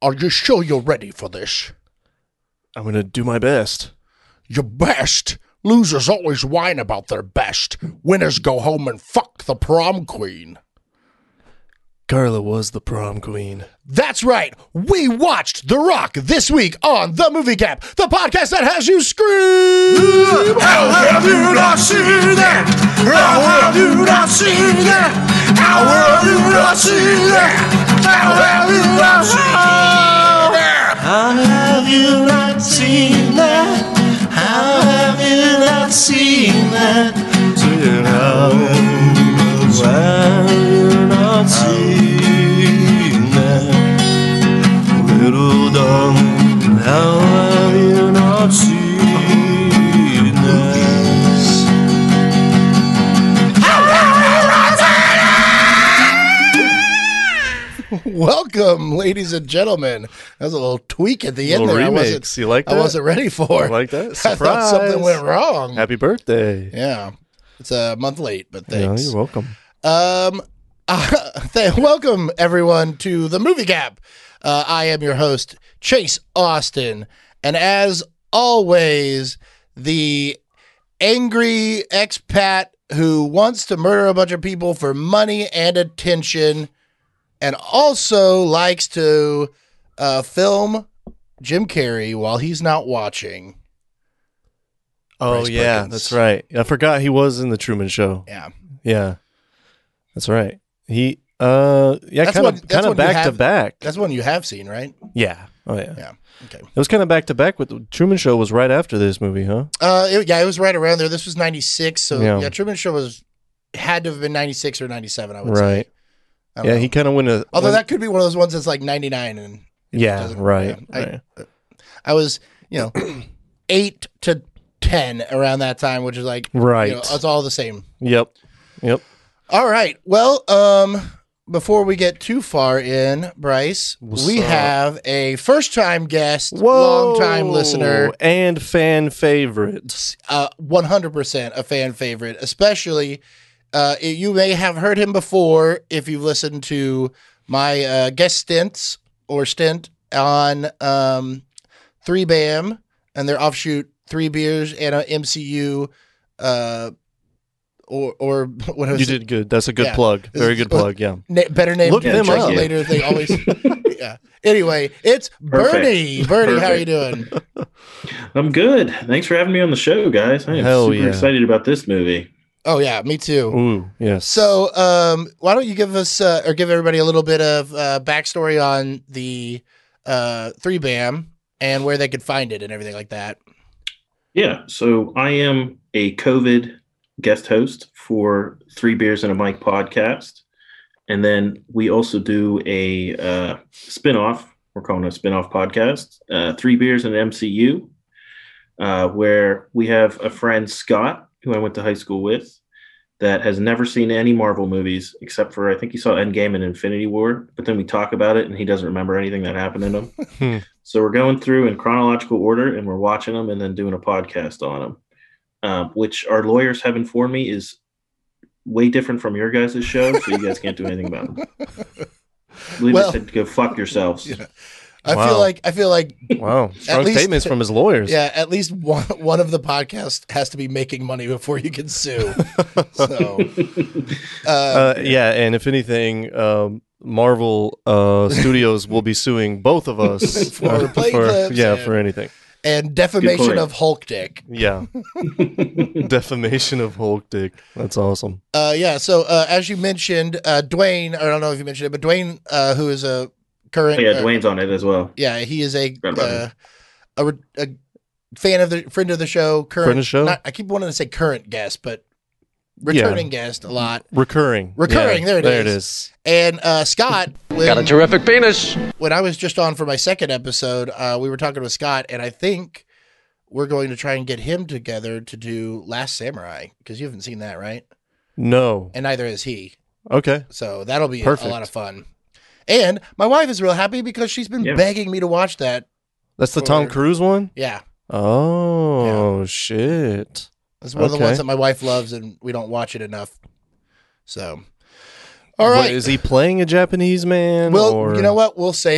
Are you sure you're ready for this? I'm going to do my best. Your best? Losers always whine about their best. Winners go home and fuck the prom queen. Carla was the prom queen. That's right. We watched The Rock this week on The Movie Gap, the podcast that has you scream. How have you not seen that? How have you not seen that? How have you not seen that? How have you not seen that? How have you not seen that? How have you not seen that? How have you not seen that? Little darling, how have you not seen this? Welcome, ladies and gentlemen. That was a little tweak at the end Little there. remix. You like that? I wasn't ready for. I like that. I Surprise. thought something went wrong. Happy birthday. Yeah. It's a month late, but Yeah, thanks. you're welcome. Welcome, everyone, to The Movie Gap. I am your host, Chase Austin. And as always, the angry expat who wants to murder a bunch of people for money and attention and also likes to film Jim Carrey while he's not watching. Oh, Bryce yeah, Perkins. that's right. I forgot he was in the Truman Show. Yeah. Yeah, that's right. He, kind That's of one you back to have- back. That's one you have seen, right? Yeah. Oh, yeah. Yeah. Okay. It was kind of back to back with the Truman Show was right after this movie, huh? It was right around there. This was 96, so Yeah. Truman Show had to have been 96 or 97, I would Right. say. I don't Yeah, know. he kind of went Although that could be one of those ones that's like 99 and it Yeah, doesn't- right. yeah. Right. I was, 8 to 10 around that time, which is like Right. it's all the same. Yep. All right. Well, before we get too far in, Bryce, What's we up? have a first-time guest, Whoa. long-time listener, and fan favorite. 100% a fan favorite, especially you may have heard him before if you've listened to my guest stint on 3BAM and their offshoot 3 Beers and a MCU or what was You it? did good. That's a good Yeah. plug. Very good plug. Yeah. Better name Look them up. later. They always yeah. Anyway, it's Bernie. Perfect. Bernie, how are you Perfect. doing? I'm good. Thanks for having me on the show, guys. I am Hell super yeah. excited about this movie. Oh yeah, me too. Ooh, yes. So, why don't you give us or give everybody a little bit of backstory on the 3BAM and where they could find it and everything like that? Yeah, so I am a COVID guest host for 3 Beers and a Mic podcast. And then we also do a spinoff. We're calling it a spinoff podcast, 3 Beers and an MCU, where we have a friend, Scott, who I went to high school with, that has never seen any Marvel movies except for, I think he saw Endgame and Infinity War, but then we talk about it and he doesn't remember anything that happened in them. So we're going through in chronological order and we're watching them and then doing a podcast on them, which our lawyers have informed me is way different from your guys' show, so you guys can't do anything about it. Believe Well- it said go fuck yourselves. Yeah. I Wow. feel like Wow. Strong least- statements from his lawyers. yeah, at least one of the podcasts has to be making money before you can sue. So, Yeah, and if anything, Marvel Studios will be suing both of us For play clips yeah, and- for anything. and defamation point. of Hulk Dick. Yeah. Defamation of Hulk Dick. That's awesome. Yeah. So as you mentioned, Dwayne, I don't know if you mentioned it, but Dwayne, who is a current, Yeah, Dwayne's on it as well. yeah, he is a Forgot about a fan of the friend of the show, current Friend of the show? I keep wanting to say current guest, but returning guest a lot. Recurring. Recurring, there it There is. it is. And Scott, Got a terrific penis. when I was just on for my second episode, we were talking with Scott, and I think we're going to try and get him together to do Last Samurai because you haven't seen that, right? No. And neither has he. Okay. So that'll be a Perfect. lot of fun. And my wife is real happy because she's been Yeah. begging me to watch that. That's the Tom Cruise one? Yeah. Oh, shit. It's one of the Okay. ones that my wife loves, and we don't watch it enough. So, all What, right. is he playing a Japanese man? Well, or? you know what? We'll save it.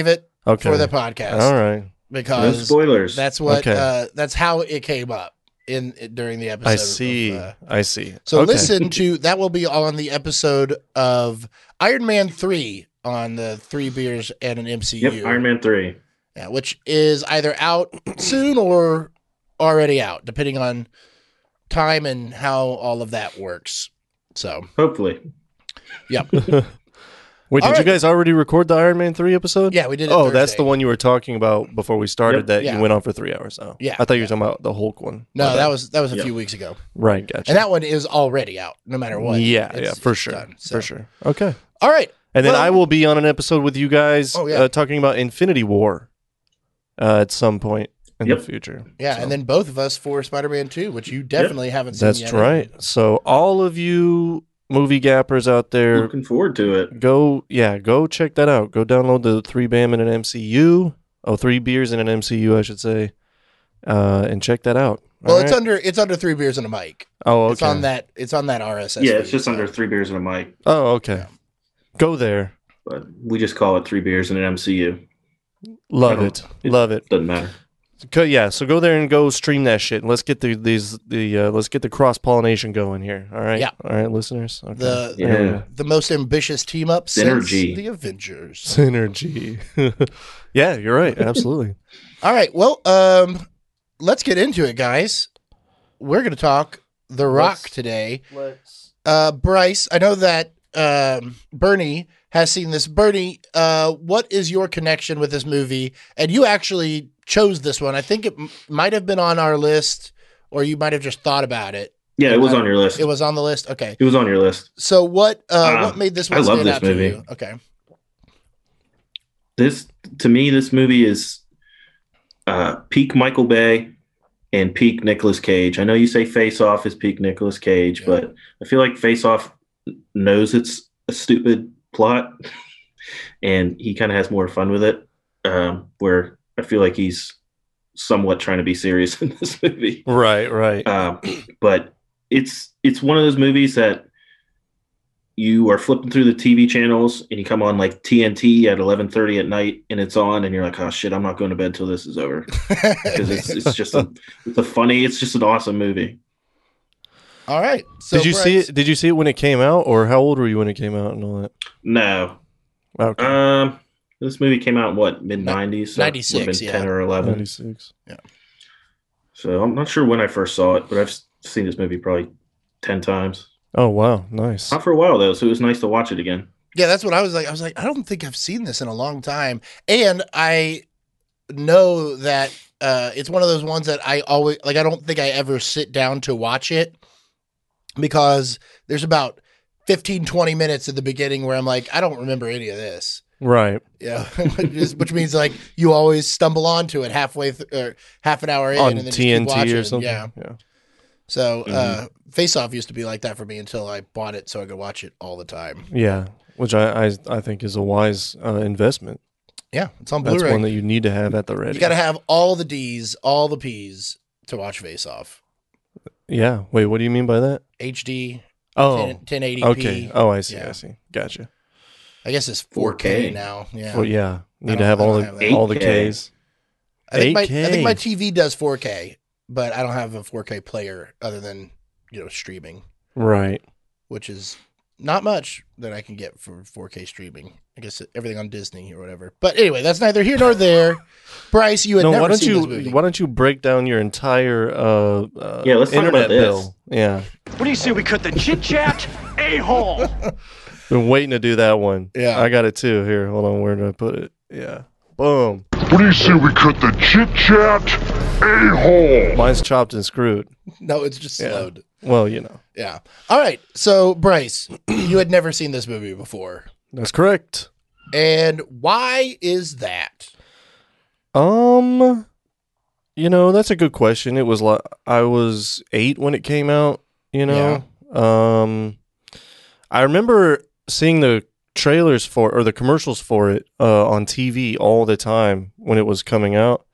Okay. for the podcast. All right. No Because spoilers. that's what Okay. that's how it came up during the episode. I see. I see. So Okay. listen to that will be on the episode of Iron Man 3 on the 3 Beers and an MCU. Yep, Iron Man 3. Yeah, which is either out soon or already out, depending on time and how all of that works. So, Hopefully. yep. Wait, All did you right. guys already record the Iron Man 3 episode? Yeah, we did it Oh, that's Thursday. the one you were talking about before we started Yep. that Yeah. you went on for 3 hours. Oh. Yeah. I thought you were talking about the Hulk one. No, My bad. that was a Yeah. few weeks ago. Right, gotcha. And that one is already out, no matter what. Yeah, It's for sure. done. So- For sure. Okay. All right. And then Well- I will be on an episode with you guys Oh, yeah. talking about Infinity War at some point in Yep. the future. Yeah, So, and then both of us for Spider-Man 2, which you definitely haven't seen that's yet. right. So all of you movie gappers out there, Looking forward to it. go check that out. Go download the 3 BAM in an MCU. Oh, 3 Beers in an MCU, I should say. And check that out. Well, All right? it's under 3 Beers and a mic. Oh, okay. It's on that RSS. Yeah, it's feed, just under 3 beers and a mic, Oh, okay. Go there. but we just call it 3 beers and an MCU. Love I it. don't- Love it. Doesn't matter. Yeah, so go there and go stream that shit. Let's get let's get the cross pollination going here. All right, Yeah. all right, listeners. Okay. The There we Yeah. go. the most ambitious team up since Synergy. the Avengers. Synergy. Yeah, you're right. Absolutely. All right. Well, let's get into it, guys. We're going to talk The Rock today. Bryce, I know that Bernie has seen this. Bernie, what is your connection with this movie? And you actually chose this one. I think it might have been on our list, or you might have just thought about it. Yeah, it was on your list. It was on the list. Okay. It was on your list. So what made this one I love stand this out movie. to you? Okay. This movie is peak Michael Bay and peak Nicolas Cage. I know you say Face Off is peak Nicolas Cage, Yeah. but I feel like Face Off knows it's a stupid plot, and he kind of has more fun with it. Where I feel like he's somewhat trying to be serious in this movie. Right, right. But it's one of those movies that you are flipping through the TV channels and you come on like TNT at 11:30 at night and it's on and you're like, oh shit, I'm not going to bed till this is over, because it's just it's just an awesome movie. All right. So Did you see Bryce- it? Did you see it when it came out, or how old were you when it came out and all that? No, Okay, this movie came out in what, mid 90s, so it 96, would've been yeah. 10 or 11. 96. So I'm not sure when I first saw it, but I've seen this movie probably 10 times. Oh wow, nice. Not for a while though, so it was nice to watch it again. Yeah, that's what I was like. I was like, I don't think I've seen this in a long time. And I know that it's one of those ones that I always like. I don't think I ever sit down to watch it, because there's about 15, 20 minutes at the beginning where I'm like, I don't remember any of this. Right. Yeah, which means like you always stumble onto it halfway or half an hour in On and then just keep TNT watching. or something. Yeah. Yeah. So Face Off used to be like that for me until I bought it so I could watch it all the time. Yeah. Which I think is a wise investment. Yeah, it's on That's Blu-ray. one that you need to have at the ready. You got to have all the D's, all the P's to watch Face Off. Yeah. Wait, what do you mean by that? HD, Oh. 1080p. Okay. Oh, I see. Yeah. I see. Gotcha. I guess it's 4K 4K. now. Yeah. Well, yeah. Need don't- to have I all don't the have that. all the 8K. Ks. I think 8K. my TV does 4K, but I don't have a 4K player other than, streaming, Right. which is not much that I can get for 4K streaming. I guess everything on Disney or whatever. But anyway, that's neither here nor there. Bryce, you had No, never why don't seen you this movie. why don't you break down your entire Yeah, let's talk internet about this. bill? Yeah. What do you say we cut the chit chat? A-hole! Been waiting to do that one. Yeah. I got it too. Here, hold on, where did I put it? Yeah. Boom. What do you say we cut the chit chat? A-hole! Mine's chopped and screwed. No, it's just Yeah. slowed. Well, you know. Yeah. All right. So, Bryce, you had never seen this movie before. That's correct. And why is that? That's a good question. It was like I was 8 when it came out, I remember seeing the trailers or the commercials for it on TV all the time when it was coming out.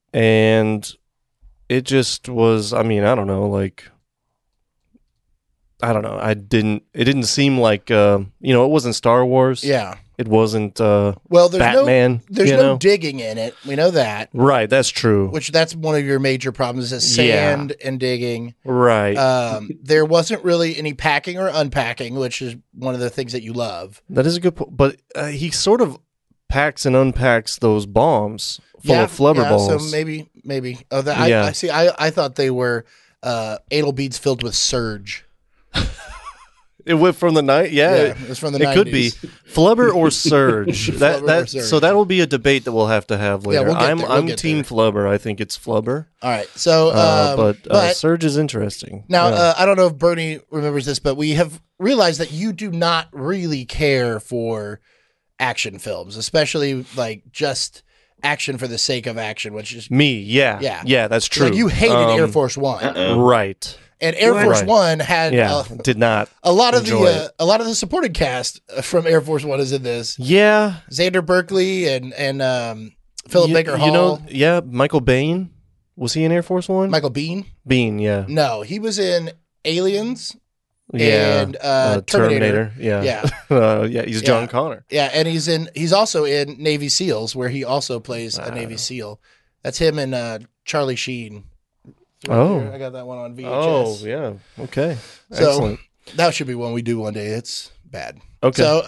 And it just was, I don't know, like I don't know. It didn't seem like it wasn't Star Wars. Yeah. It wasn't Well, there's Batman. There's no digging in it. We know that. Right, that's true. That's one of your major problems is sand and digging. Right. There wasn't really any packing or unpacking, which is one of the things that you love. That is a good point. But he sort of packs and unpacks those bombs full of flubber balls. So maybe. Oh, I see. I thought they were anal beads filled with surge. It went from the night. Yeah, it was from the 90s. It could be flubber or surge. Flubber or surge. So that will be a debate that we'll have to have later. We'll get there. I'm team flubber. I think it's flubber. All right. So, but surge is interesting. Now, I don't know if Bernie remembers this, but we have realized that you do not really care for action films, especially like just action for the sake of action, which is me. Yeah, that's true. Like you hated Air Force One, right? And Air Force One had did not a lot of the supporting cast from Air Force One is in this. Yeah, Xander Berkeley and Philip Baker Hall. Michael Biehn, was he in Air Force One? Michael Biehn? Biehn, yeah. No, he was in Aliens. Yeah, and Terminator. Yeah. He's John Connor. Yeah, and he's also in Navy SEALs, where he also plays a Navy SEAL. That's him and Charlie Sheen. I got that one on VHS. Oh, yeah. Okay. So excellent. That should be one we do one day. It's bad. Okay. So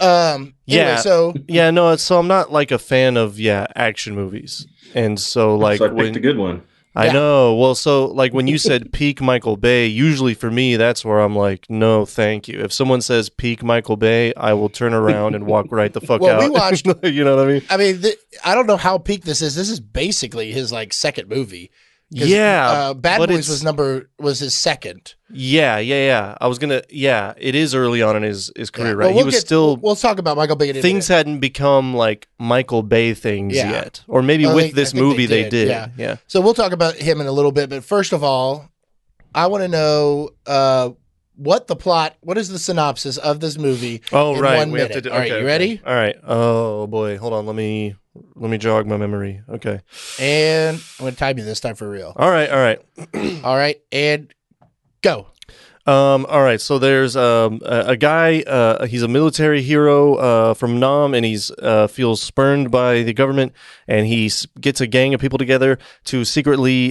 so I'm not like a fan of action movies, and so like so I picked a good one. I know. Well, so like when you said peak Michael Bay, usually for me that's where I'm like, no, thank you. If someone says peak Michael Bay, I will turn around and walk right the fuck out. We watched. You know what I mean? I mean, I don't know how peak this is. This is basically his like second movie. Yeah, Bad Boys was his second. Yeah. I was gonna. Yeah, it is early on in his career, right? Well, we'll talk about Michael Bay. Things hadn't become like Michael Bay things yet, or maybe with this movie they did. Yeah. So we'll talk about him in a little bit, but first of all, I want to know what is the synopsis of this movie? Oh, right. 1 minute. Have to all right, you ready? All right. Oh boy, hold on. Let me jog my memory. Okay. And I'm going to time you this time for real. All right. All right, and go. All right. So there's a guy. He's a military hero from Nam, and he's feels spurned by the government, and he gets a gang of people together to secretly,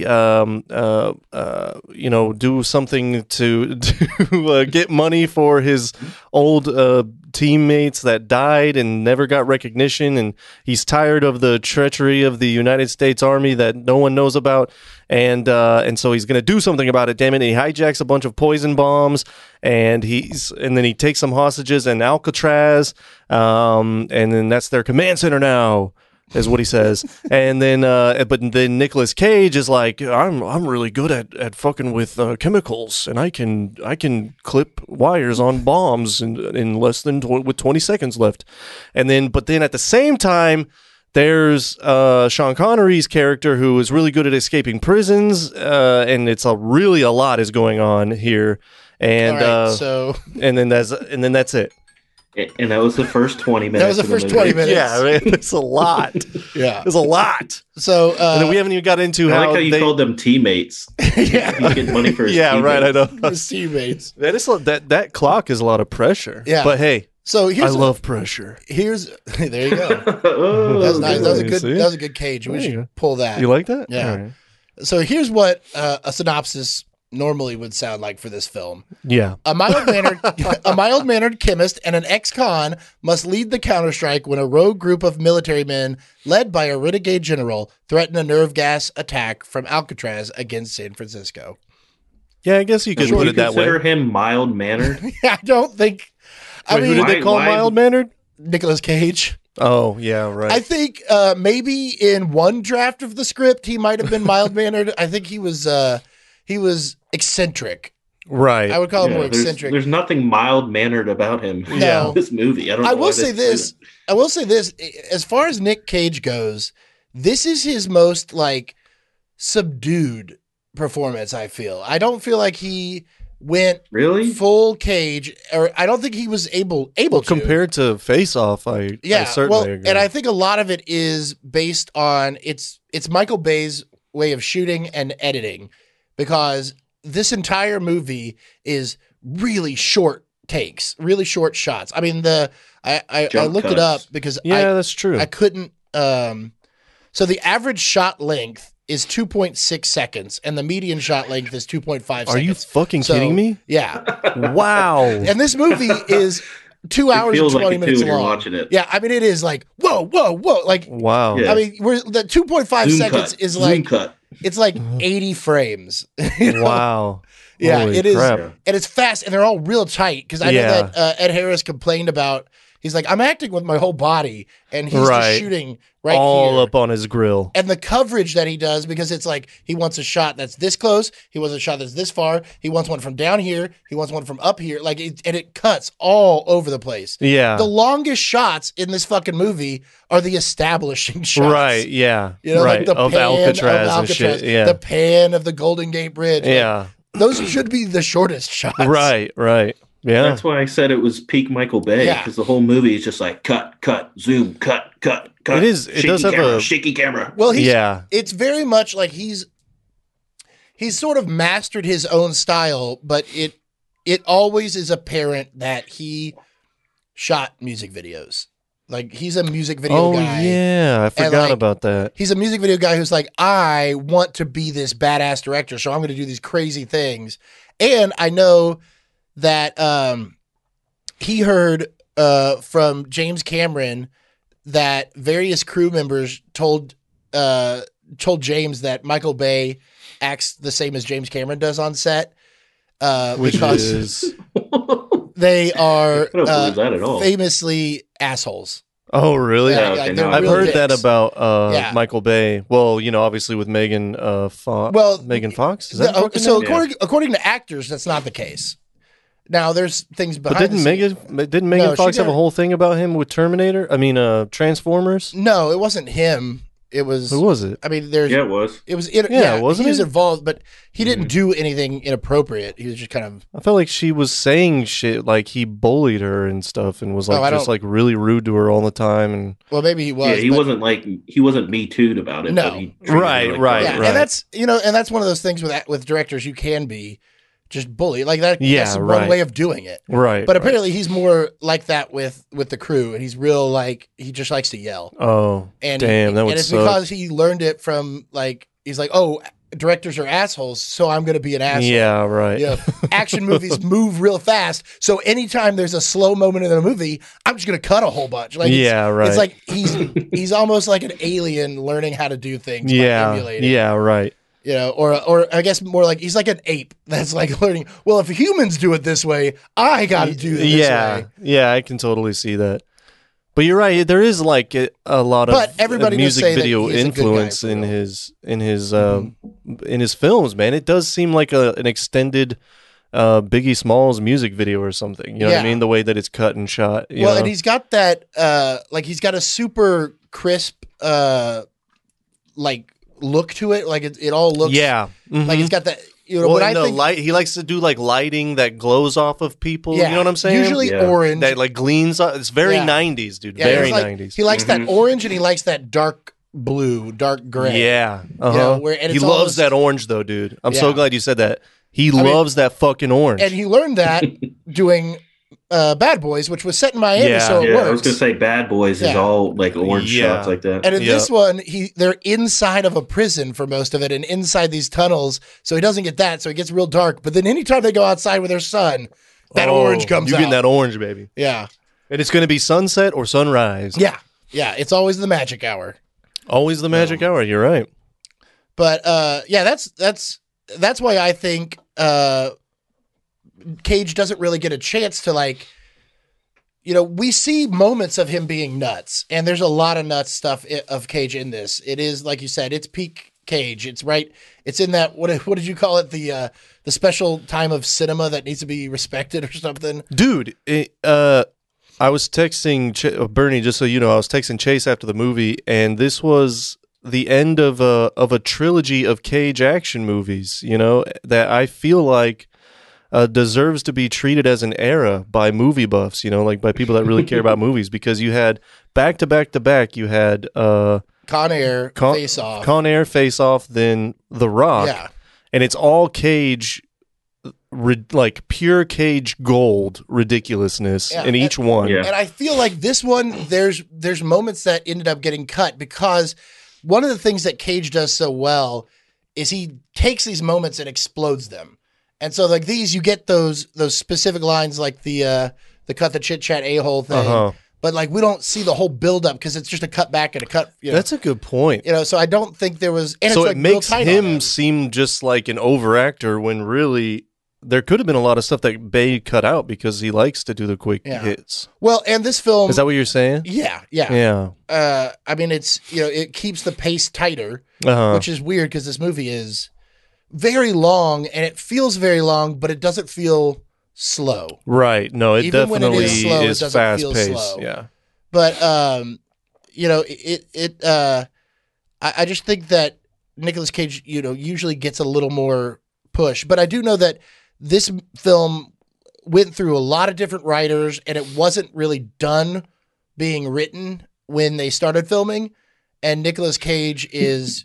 do something to get money for his old teammates that died and never got recognition, and he's tired of the treachery of the United States Army that no one knows about, and so he's going to do something about it. Damn it! And he hijacks a bunch of poison bombs, and then he takes some hostages in Alcatraz, and then that's their command center now, is what he says. And then but then Nicolas Cage is like, I'm really good at fucking with chemicals, and I can clip wires on bombs in less than with 20 seconds left. But then at the same time, there's Sean Connery's character who is really good at escaping prisons, and it's a lot is going on here. And and then that's it. And that was the first 20 minutes. That was the first 20 minutes. Yeah, man, it's a lot. It's a lot. So and then we haven't even got into I like how you called them teammates. He's getting money for his teammates. Right. I know. His teammates. That clock is a lot of pressure. Yeah, but hey, so I love pressure. There you go. That's nice. That was a good Cage. We should pull that. You like that? Yeah. Right. So here's what a synopsis normally would sound like for this film. Yeah. A mild-mannered chemist and an ex-con must lead the counterstrike when a rogue group of military men led by a renegade general threaten a nerve gas attack from Alcatraz against San Francisco. Yeah, I guess you could put it that way. Consider him mild-mannered? I don't think... Who did they call mild-mannered? Nicolas Cage. Oh, yeah, right. I think maybe in one draft of the script, he might have been mild-mannered. I think he was eccentric. Right. I would call him more eccentric. There's nothing mild-mannered about him in this movie. I will say this. As far as Nick Cage goes, this is his most like subdued performance, I feel. I don't feel like he went full Cage, or I don't think he was able to. Compared to Face Off, I certainly agree. And I think a lot of it is based on it's Michael Bay's way of shooting and editing, because this entire movie is really short takes, really short shots. I mean, I Jump looked it cuts. up because Yeah, that's true. I couldn't. So the average shot length is 2.6 seconds, and the median shot length is 2.5 seconds. Are you fucking So, kidding me? Yeah. Wow. And this movie is 2 hours and feels 20 like it too minutes when you're long. watching it. Yeah, I mean, it is like, whoa. Like, Wow. Yeah. I mean, the 2.5 Zoom seconds cut. is Zoom like, cut. it's like 80 frames. You know? Wow. Yeah, Holy it is. crap. And it's fast, and they're all real tight. Because I know Yeah. that Ed Harris complained about, he's like, I'm acting with my whole body, and he's Right. just shooting right All here. up on his grill. And the coverage that he does, because it's like he wants a shot that's this close, he wants a shot that's this far, he wants one from down here, he wants one from up here, and it cuts all over the place. Yeah. The longest shots in this fucking movie are the establishing shots. Right. Yeah. You know, right. like the of pan Alcatraz of and shit. Yeah. the pan of the Golden Gate Bridge. Like, yeah. those should be the shortest shots. Right. Right. Yeah. That's why I said it was peak Michael Bay, Yeah. because the whole movie is just like cut, zoom, cut. It is- it Shaky does have camera, a- shaky camera. Well, Yeah. it's very much like he's sort of mastered his own style, but it always is apparent that he shot music videos. Like, he's a music video Oh guy. yeah, I forgot like, about that. He's a music video guy who's like, I want to be this badass director, so I'm going to do these crazy things. And I know that he heard from James Cameron that various crew members told James that Michael Bay acts the same as James Cameron does on set, Which because is they are I don't believe that at all. famously assholes. oh really? Yeah, okay, like, no, they're I've real heard that dicks. about Yeah. Michael Bay. Well, you know, obviously with Megan Fox. Well, Megan Fox. Is that So, fucking so name? according to actors, that's not the case. Now, there's things But behind. didn't the scenes. Megan No, she Fox have a did. whole thing about him with Terminator? I mean, Transformers. No, it wasn't him. It was. Who was it? I mean, there's. Yeah, it was. It was. wasn't he was it? involved, but he didn't do anything inappropriate. He was just kind of. I felt like she was saying shit like he bullied her and stuff, and was Oh, I like just don't- like really rude to her all the time. And Well, maybe he was. Yeah, he but- wasn't Me Too'd about it. No. but he treated her Right, like right, Yeah, that. and that's and that's one of those things with directors, you can be just bully like that. Yeah, That's one right. way of doing it. right, But right. apparently, he's more like that with the crew, and he's real like he just likes to yell. Oh, And damn, that would and it's suck. because he learned it from like he's like, oh, directors are assholes, so I'm going to be an asshole. Yeah, right. You know, action movies move real fast, so anytime there's a slow moment in a movie, I'm just going to cut a whole bunch. Like, Yeah, right. It's like he's almost like an alien learning how to do things. By Yeah, emulating, yeah, right. you know, or I guess more like he's like an ape that's like learning. Well, if humans do it this way, I got to do it this Yeah, way. yeah, I can totally see that. But you're right. There is like a lot of But everybody does music say that video he's a good guy influence for in real. his films. Man, it does seem like an extended Biggie Smalls music video or something. You know what I Yeah. mean? The way that it's cut and shot. You Well, know? and he's got that like he's got a super crisp like look to it. Like it all looks yeah. Mhm. like it's got that. You know, well, when I and the think light, he likes to do like lighting that glows off of people. yeah, You know what I'm saying? Usually Yeah. orange. that like gleans. It's very Yeah. 90s, dude. Yeah, very he's like- 90s. He likes that orange and he likes that dark blue, dark gray. Yeah. Uh-huh. know, where- and he it's loves almost- that orange though, dude. I'm so Yeah. glad you said that. He mean- loves that fucking orange. And he learned that doing Bad Boys, which was set in Miami, Yeah. so it Yeah, works. I was gonna say Bad Boys is Yeah. all like orange Yeah. shots like that. And in Yeah. this one, they're inside of a prison for most of it, and inside these tunnels, so he doesn't get that. So it gets real dark. But then anytime they go outside with their son, that Oh, orange comes you out. getting that orange, baby. Yeah, And it's going to be sunset or sunrise. yeah. It's always the magic hour. Always the magic hour. You're right. But yeah, that's why I think Cage doesn't really get a chance to like. You know, we see moments of him being nuts, and there's a lot of nuts stuff of Cage in this. It is like you said, it's peak Cage. It's right. It's in that what did you call it, the special time of cinema that needs to be respected or something. Dude, I was texting Bernie, just so you know, I was texting Chase after the movie, and this was the end of a trilogy of Cage action movies, you know, that I feel like deserves to be treated as an era by movie buffs, you know, like by people that really care about movies, because you had back to back, you had Con Air, Face Off. Con Air, Face Off, then The Rock. Yeah. And it's all Cage like pure Cage gold ridiculousness Yeah, in each one. Yeah. And I feel like this one, there's moments that ended up getting cut because one of the things that Cage does so well is he takes these moments and explodes them. And so like these, you get those specific lines like the cut the chit chat a-hole thing. But like we don't see the whole build up because it's just a cut back and a cut. That's a good point. So I don't think there was. And So it's it like makes real tight on him seem just like an overactor when really there could have been a lot of stuff that Bay cut out because he likes to do the quick hits. Well, and this film Is that what you're saying? Yeah. I mean, it's it keeps the pace tighter, which is weird because this movie is very long and it feels very long, but it doesn't feel slow. Right. No, it Even when it definitely is slow, it is doesn't fast feel paced. slow. Yeah. But I just think that Nicolas Cage, usually gets a little more push. But I do know that this film went through a lot of different writers, and it wasn't really done being written when they started filming. And Nicolas Cage is,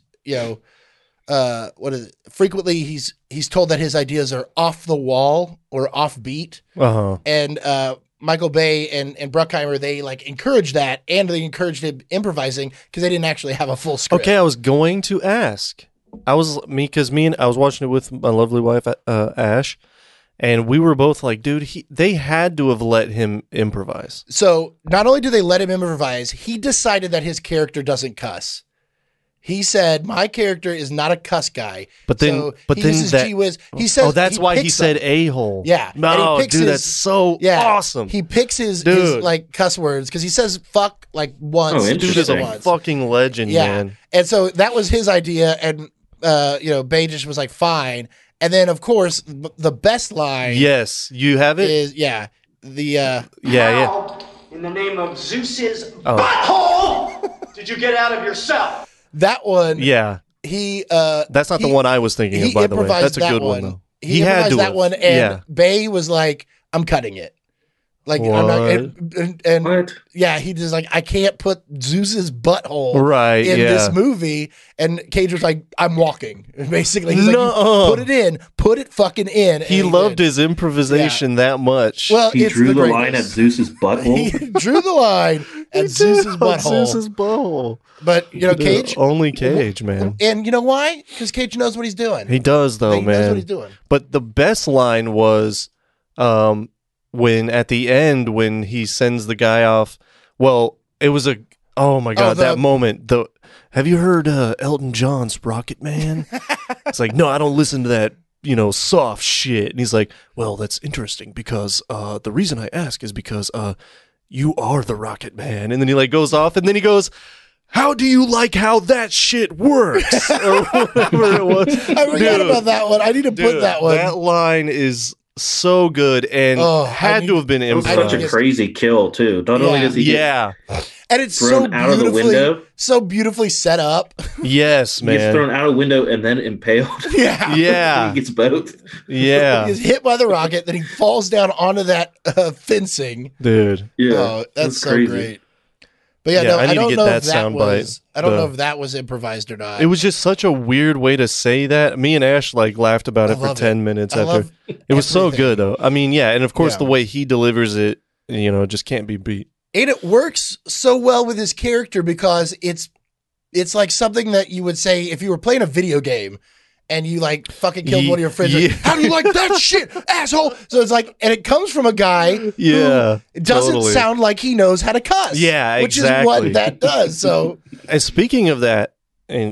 frequently he's told that his ideas are off the wall or offbeat. And Michael Bay and Bruckheimer, they like encouraged that, and they encouraged him improvising because they didn't actually have a full script. Okay, I was going to ask. I was watching it with my lovely wife Ash, and we were both like, dude, they had to have let him improvise. So not only do they let him improvise, he decided that his character doesn't cuss. He said, "My character is not a cuss guy." But then, so but he then uses that, Gee Whiz. He says, that's why he picks said them. a-hole. Yeah, and no, he picks dude, his- that's so Yeah, awesome. He picks his Dude. like cuss words because he says "fuck" like once. Oh, and Dude shit is a once. fucking legend, Yeah, man. and so that was his idea, and Bay just was like, "Fine." And then, of course, the best line, Yes, you have it. is yeah. How, in the name of Zeus's butthole, did you get out of your cell? that one. Yeah, He that's not the one I was thinking of, by the way. improvised That's a that good one, though. He had improvised to that have. one, and Yeah. Bay was like, "I'm cutting it." Like I'm not, and What? yeah, he just like, I can't put Zeus's butthole Right, in yeah. this movie, and Cage was like, "I'm walking." Basically, he's like, Nuh-uh. "Put it in, put it fucking in." He And loved did. his improvisation that much. Well, He it's drew the greatest. line at Zeus's He butthole. drew the line at Zeus's butthole. Zeus's butthole. But Cage, Only Cage, man. and you know why? Because Cage knows what he's doing. He does, though, He knows man. what he's doing. But the best line was when at the end when he sends the guy off. Well, it was oh my god, that moment. Have you heard Elton John's Rocket Man? It's like, no, I don't listen to that, soft shit. And he's like, well, that's interesting because the reason I ask is because you are the Rocket Man. And then he like goes off, and then he goes, how do you like how that shit works? Or whatever it was. I forgot about that one. I need to put Dude, that one. That line is so good and had to have been It was improvised. such a crazy kill too. Not only does he get Yeah. And it's thrown out of the window. so beautifully set up. Yes, he gets man. thrown out a window and then impaled. Yeah. Yeah. He gets both. Yeah. He's hit by the rocket, then he falls down onto that fencing. Dude. Yeah, Oh, that's so crazy. great. But yeah, Yeah, no, I I, need to don't get know that if that soundbite. was. I don't know if that was improvised or not. It was just such a weird way to say that. Me and Ash like laughed about I it for love 10 it. minutes I after. love It was so everything. good though. I mean, yeah, and of course Yeah. the way he delivers it, just can't be beat. And it works so well with his character because it's like something that you would say if you were playing a video game and you like fucking killed one of your friends. Like, Yeah. how do you like that shit, asshole? So it's like, and it comes from a guy Yeah. who doesn't totally. sound like he knows how to cuss. Yeah, which exactly. is what that does. So And speaking of that, and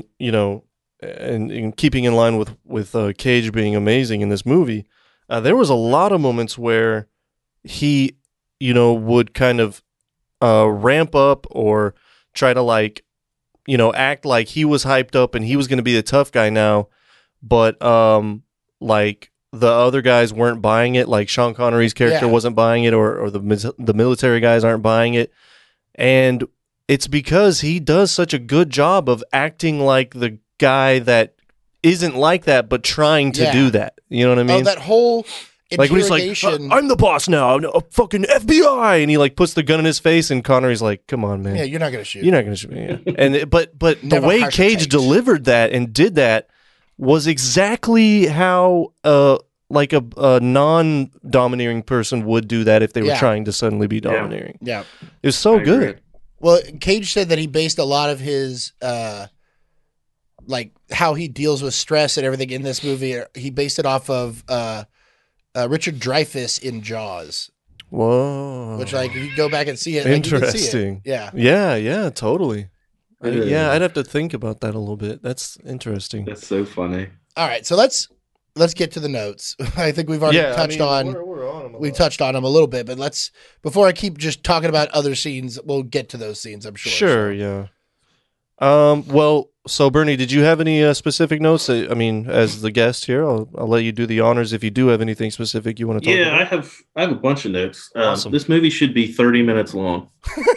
and keeping in line with Cage being amazing in this movie, there was a lot of moments where he, would kind of ramp up or try to act like he was hyped up and he was going to be the tough guy now, but like the other guys weren't buying it. Like Sean Connery's character Yeah. wasn't buying it, or the military guys aren't buying it, and it's because he does such a good job of acting like the guy that isn't like that, but trying to Yeah. do that. You know what I mean? that whole Like when he's like, interrogation. I'm the boss now, I'm a fucking FBI, and he like puts the gun in his face, and Connery's like, come on, man. yeah, you're not gonna shoot. You're not going to shoot me. Yeah. And but the Never way harsh Cage takes. delivered that and did that was exactly how like a non-domineering person would do that if they were Yeah. trying to suddenly be domineering. Yeah. It was so I agree. good. Well, Cage said that he based a lot of his like how he deals with stress and everything in this movie. He based it off of Richard Dreyfuss in Jaws, Whoa. which like if you go back and see it, like, you can see it. Interesting. Yeah. Yeah, totally. Yeah. I'd have to think about that a little bit. That's interesting. That's so funny. All right, so let's get to the notes. I think we've already touched on. We're on them. We touched on them a little bit, but let's before I keep just talking about other scenes, we'll get to those scenes. I'm sure. Sure, yeah. Well, so Bernie, did you have any specific notes? I mean, as the guest here, I'll let you do the honors if you do have anything specific you want to talk Yeah, about. I have a bunch of notes. Awesome. This movie should be 30 minutes long.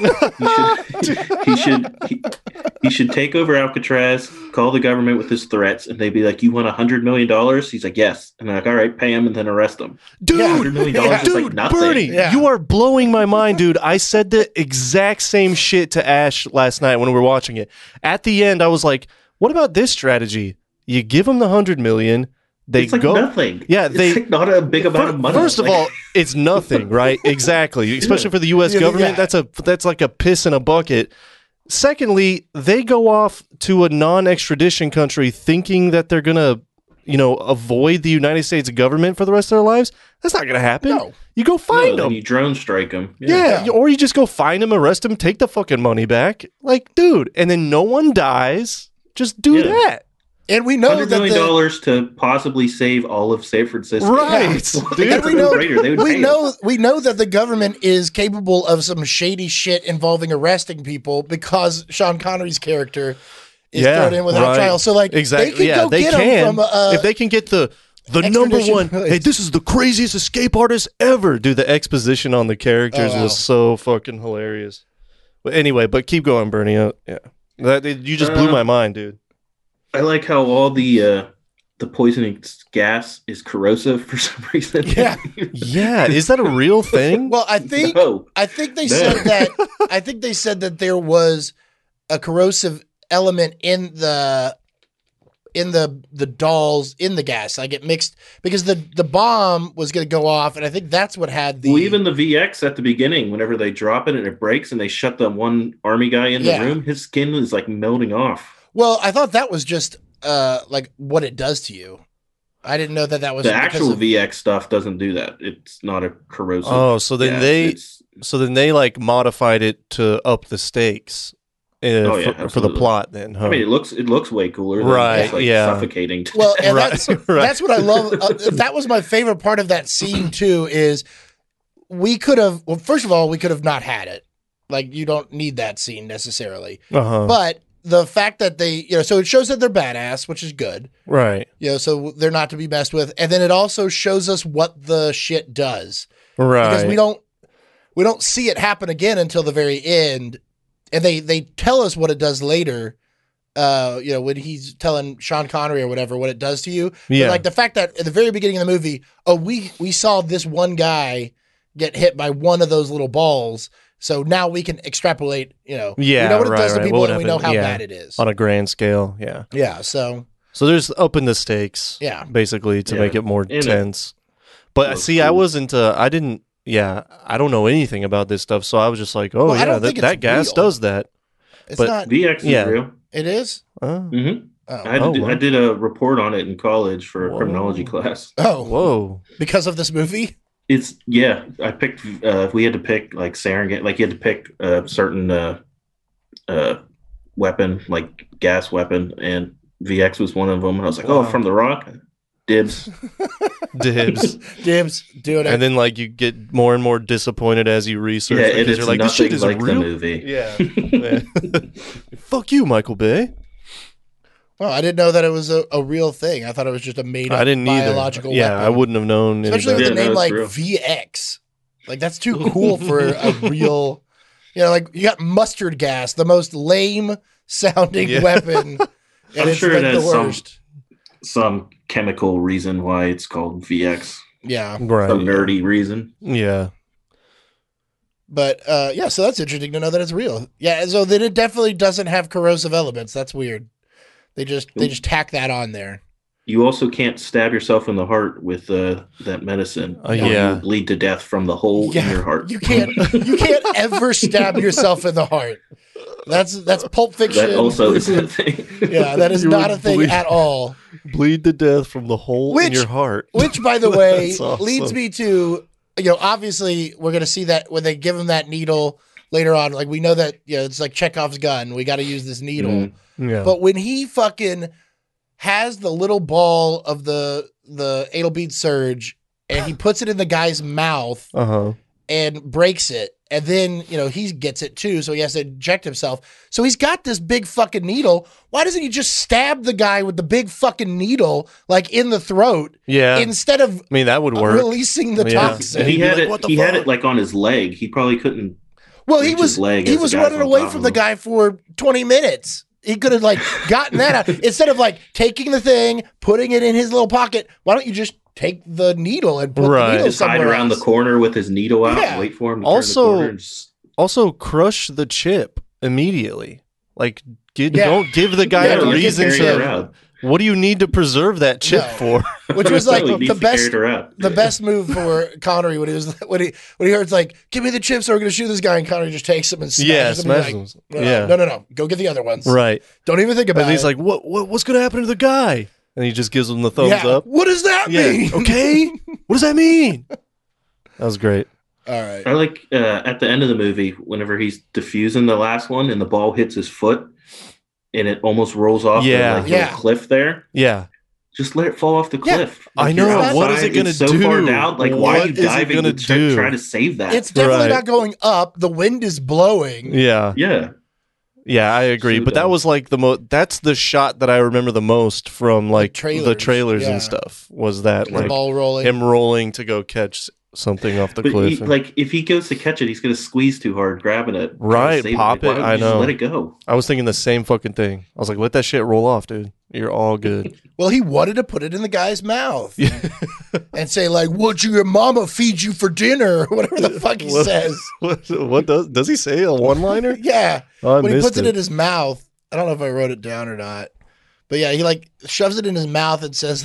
He should take over Alcatraz, call the government with his threats, and they'd be like, "You want $100 million?" He's like, "Yes." And they're like, "All right, pay him and then arrest him." Dude, $100 million is dude, like nothing. Bernie, Yeah. you are blowing my mind, dude. I said the exact same shit to Ash last night when we were watching it. At the end, I was like, "What about this strategy? You give them the $100 million, they It's like go, nothing. Yeah, it's they like not a big amount of money. First of Like, all, it's nothing, right? Exactly, especially for the U.S. Yeah, government. yeah. That's like a piss in a bucket. Secondly, they go off to a non-extradition country thinking that they're gonna, avoid the United States government for the rest of their lives. That's not gonna happen. No. You go find then them. you drone strike him. Yeah, or you just go find them, arrest them, take the fucking money back. Like, dude, and then no one dies. Just do Yeah. that. And we know $100 that million to possibly save all of San Francisco. Right. and That's we a know no-brainer. They would pay him. we know that the government is capable of some shady shit involving arresting people because Sean Connery's character is thrown in without right. trial. So like exactly, they can go they get can. him from If they can get the number extradition one, place. hey, this is the craziest escape artist ever. Dude, the exposition on the characters Oh, wow. was so fucking hilarious. But anyway, keep going, Bernie. Yeah, you just blew my mind, dude. I like how all the poisoning gas is corrosive for some reason. Yeah. Yeah, is that a real thing? Well, I think No. they said that there was a corrosive element in the dolls in the gas. Like it mixed because the bomb was going to go off, and I think that's what had the. Well, even the VX at the beginning, whenever they drop it and it breaks and they shut the one army guy in Yeah. the room, his skin is like melting off. Well, I thought that was just like what it does to you. I didn't know that was The because actual of- VX stuff doesn't do that. It's not a corrosive. Oh, so then gas. they like modified it to up the stakes yeah, for the absolutely. plot. Then, huh? I mean, it looks way cooler. Than Right, just, like, yeah. suffocating. Well, and Right, that's right. that's what I love. That was my favorite part of that scene too. Is we could have first of all we could have not had it. Like you don't need that scene necessarily, Uh-huh. but the fact that they so it shows that they're badass, which is good. Right. So they're not to be messed with, and then it also shows us what the shit does Right. because we don't see it happen again until the very end, and they tell us what it does later. When he's telling Sean Connery or whatever what it does to you. Yeah. But like the fact that at the very beginning of the movie, we saw this one guy get hit by one of those little balls. So now we can extrapolate, Yeah, we know what it does to right. people What and we know happened- how yeah. bad it is. on a grand scale. Yeah. Yeah. So So there's upping the stakes. Yeah. Basically to Yeah. make it more And it- tense. But That's see, I cool. wasn't. I didn't. Yeah, I don't know anything about this stuff, so I was just like, oh Well, I yeah, don't think it's that gas real. does that. it's But- not, VX is Yeah. real. it is. Oh. hmm Oh. I did a report on it in college for a Whoa. criminology class. Oh, Whoa. because of this movie? I picked. We had to pick like sarin. Like you had to pick a certain weapon, like gas weapon, and VX was one of them. And I was like, Wow. oh, from the Rock, dibs. Dibs. Dibs, doing it. And then like you get more and more disappointed as you research Yeah, and because it's you're like, this shit nothing isn't like the real. movie. Yeah. Yeah. Fuck you, Michael Bay. Well, I didn't know that it was a real thing. I thought it was just a made up I didn't either. biological Yeah, weapon. I wouldn't have known. any Especially with better. the Yeah, name no, like it's real. VX. Like that's too cool for a real, like you got mustard gas, the most lame sounding Yeah. weapon. And I'm it's sure like it the has worst. some chemical reason why it's called VX. Yeah. Right. Some nerdy reason. Yeah. But so that's interesting to know that it's real. Yeah, so then it definitely doesn't have corrosive elements. That's weird. They just tack that on there. You also can't stab yourself in the heart with that medicine. Or Yeah. you bleed to death from the hole in your heart. You can't ever stab yourself in the heart. That's Pulp Fiction. That also is a thing. Yeah, that is You not a would thing bleed- at all. Bleed to death from the hole in your heart. Which, by the way, That's awesome. leads me to, obviously we're going to see that when they give him that needle later on. Like, we know that, it's like Chekhov's gun. We got to use this needle. Yeah. But when he fucking has the little ball of the anal bead surge and he puts it in the guy's mouth and breaks it, and then, he gets it too, so he has to inject himself. So he's got this big fucking needle. Why doesn't he just stab the guy with the big fucking needle, like in the throat, instead of that would work. releasing the toxin? And he had it like on his leg. He probably couldn't. Well, he reach his leg he as the was guy's running on away top from of the him. guy for 20 minutes. He could have gotten that out instead of taking the thing, putting it in his little pocket. Why don't you just take the needle and put the needle Just hide somewhere around else? the corner with his needle out Yeah. and wait for him to Also- turn the corner. And Also, crush the chip immediately. Like, Yeah. don't give the guy Yeah, a don't reason carry it to. around. What do you need to preserve that chip No. for? Which was He needs the to best. carry it around. The best move for Connery when he heard give me the chips or we're gonna shoot this guy, and Connery just takes them and smashes them. smash He's them. Yeah. No, go get the other ones. Right. Don't even think about And it. he's like, what's going to happen to the guy? And he just gives him the thumbs yeah. up. What does that mean? Okay. What does that mean? That was great. All right. I like at the end of the movie, whenever he's defusing the last one and the ball hits his foot and it almost rolls off Yeah. the little cliff there. Yeah. Just let it fall off the cliff. I you're know. What outside, is it gonna it's so do? far down. Like, why What are you is it diving gonna to do? try to save that? It's definitely Right. not going up. The wind is blowing. Yeah. yeah. Yeah, I agree. So But that dumb. was that's the shot that I remember the most from the trailers, trailers yeah. and stuff was that The ball rolling. him rolling to go catch something off the But cliff. if he goes to catch it, he's going to squeeze too hard, grabbing it. Right, trying to save pop Like, it, why I don't you just know. Let it go. I was thinking the same fucking thing. I was like, let that shit roll off, dude. You're all good. Well, he wanted to put it in the guy's mouth and say "What your mama feed you for dinner?" or whatever the fuck he says. What does he say? A one-liner? Yeah, Oh, I when he missed puts it in his mouth. I don't know if I wrote it down or not, but yeah, he shoves it in his mouth and says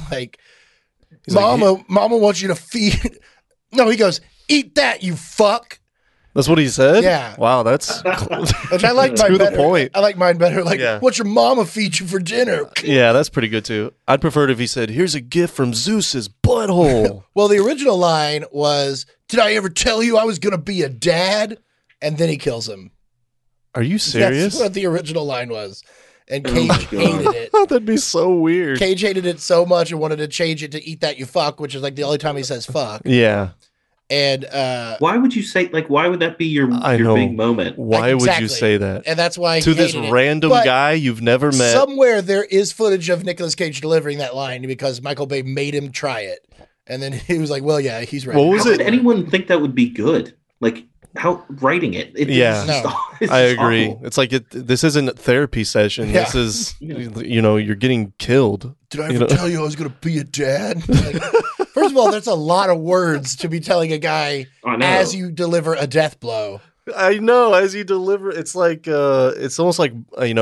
He's like, "Mama wants you to feed." No, he goes, "Eat that, you fuck." That's what he said? Yeah. Wow, that's Which I like mine To the better. point. I like mine better. Yeah. What's your mama feed you for dinner? yeah, that's pretty good too. I'd prefer it if he said, "Here's a gift from Zeus's butthole." Well, the original line was, "Did I ever tell you I was going to be a dad?" And then he kills him. Are you serious? That's what the original line was. And Oh Cage my God. hated it. That'd be so weird. Cage hated it so much and wanted to change it to "Eat that, you fuck," which is the only time he says fuck. Yeah. And Why would you say why would that be your know. big moment? Why would Exactly. you say that? and that's why he To this hated it. random But guy you've never met? somewhere there is footage of Nicolas Cage delivering that line because Michael Bay made him try it. And then he was like, "Well, yeah, he's right." What was How it? could anyone think that would be good? Like how writing it? Yeah. it's just- No. it's I just agree. awful. It's like this isn't a therapy session. Yeah. This is, you're getting killed. Did I ever tell you I was going to be a dad? First of all, that's a lot of words to be telling a guy I know. as you deliver a death blow. I know. As you deliver, it's like it's almost like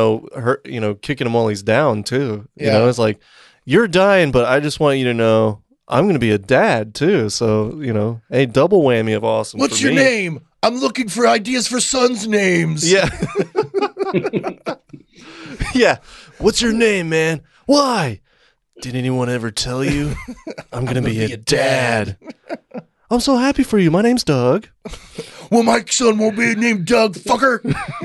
kicking him while he's down too. You Yeah. know, it's like you're dying, but I just want you to know I'm going to be a dad too. So a double whammy of awesome. What's for your me. name? I'm looking for ideas for sons' names. Yeah. Yeah. What's your name, man? Why? Did anyone ever tell you? I'm going to be a dad. I'm so happy for you. My name's Doug. Well, my son won't be named Doug, fucker.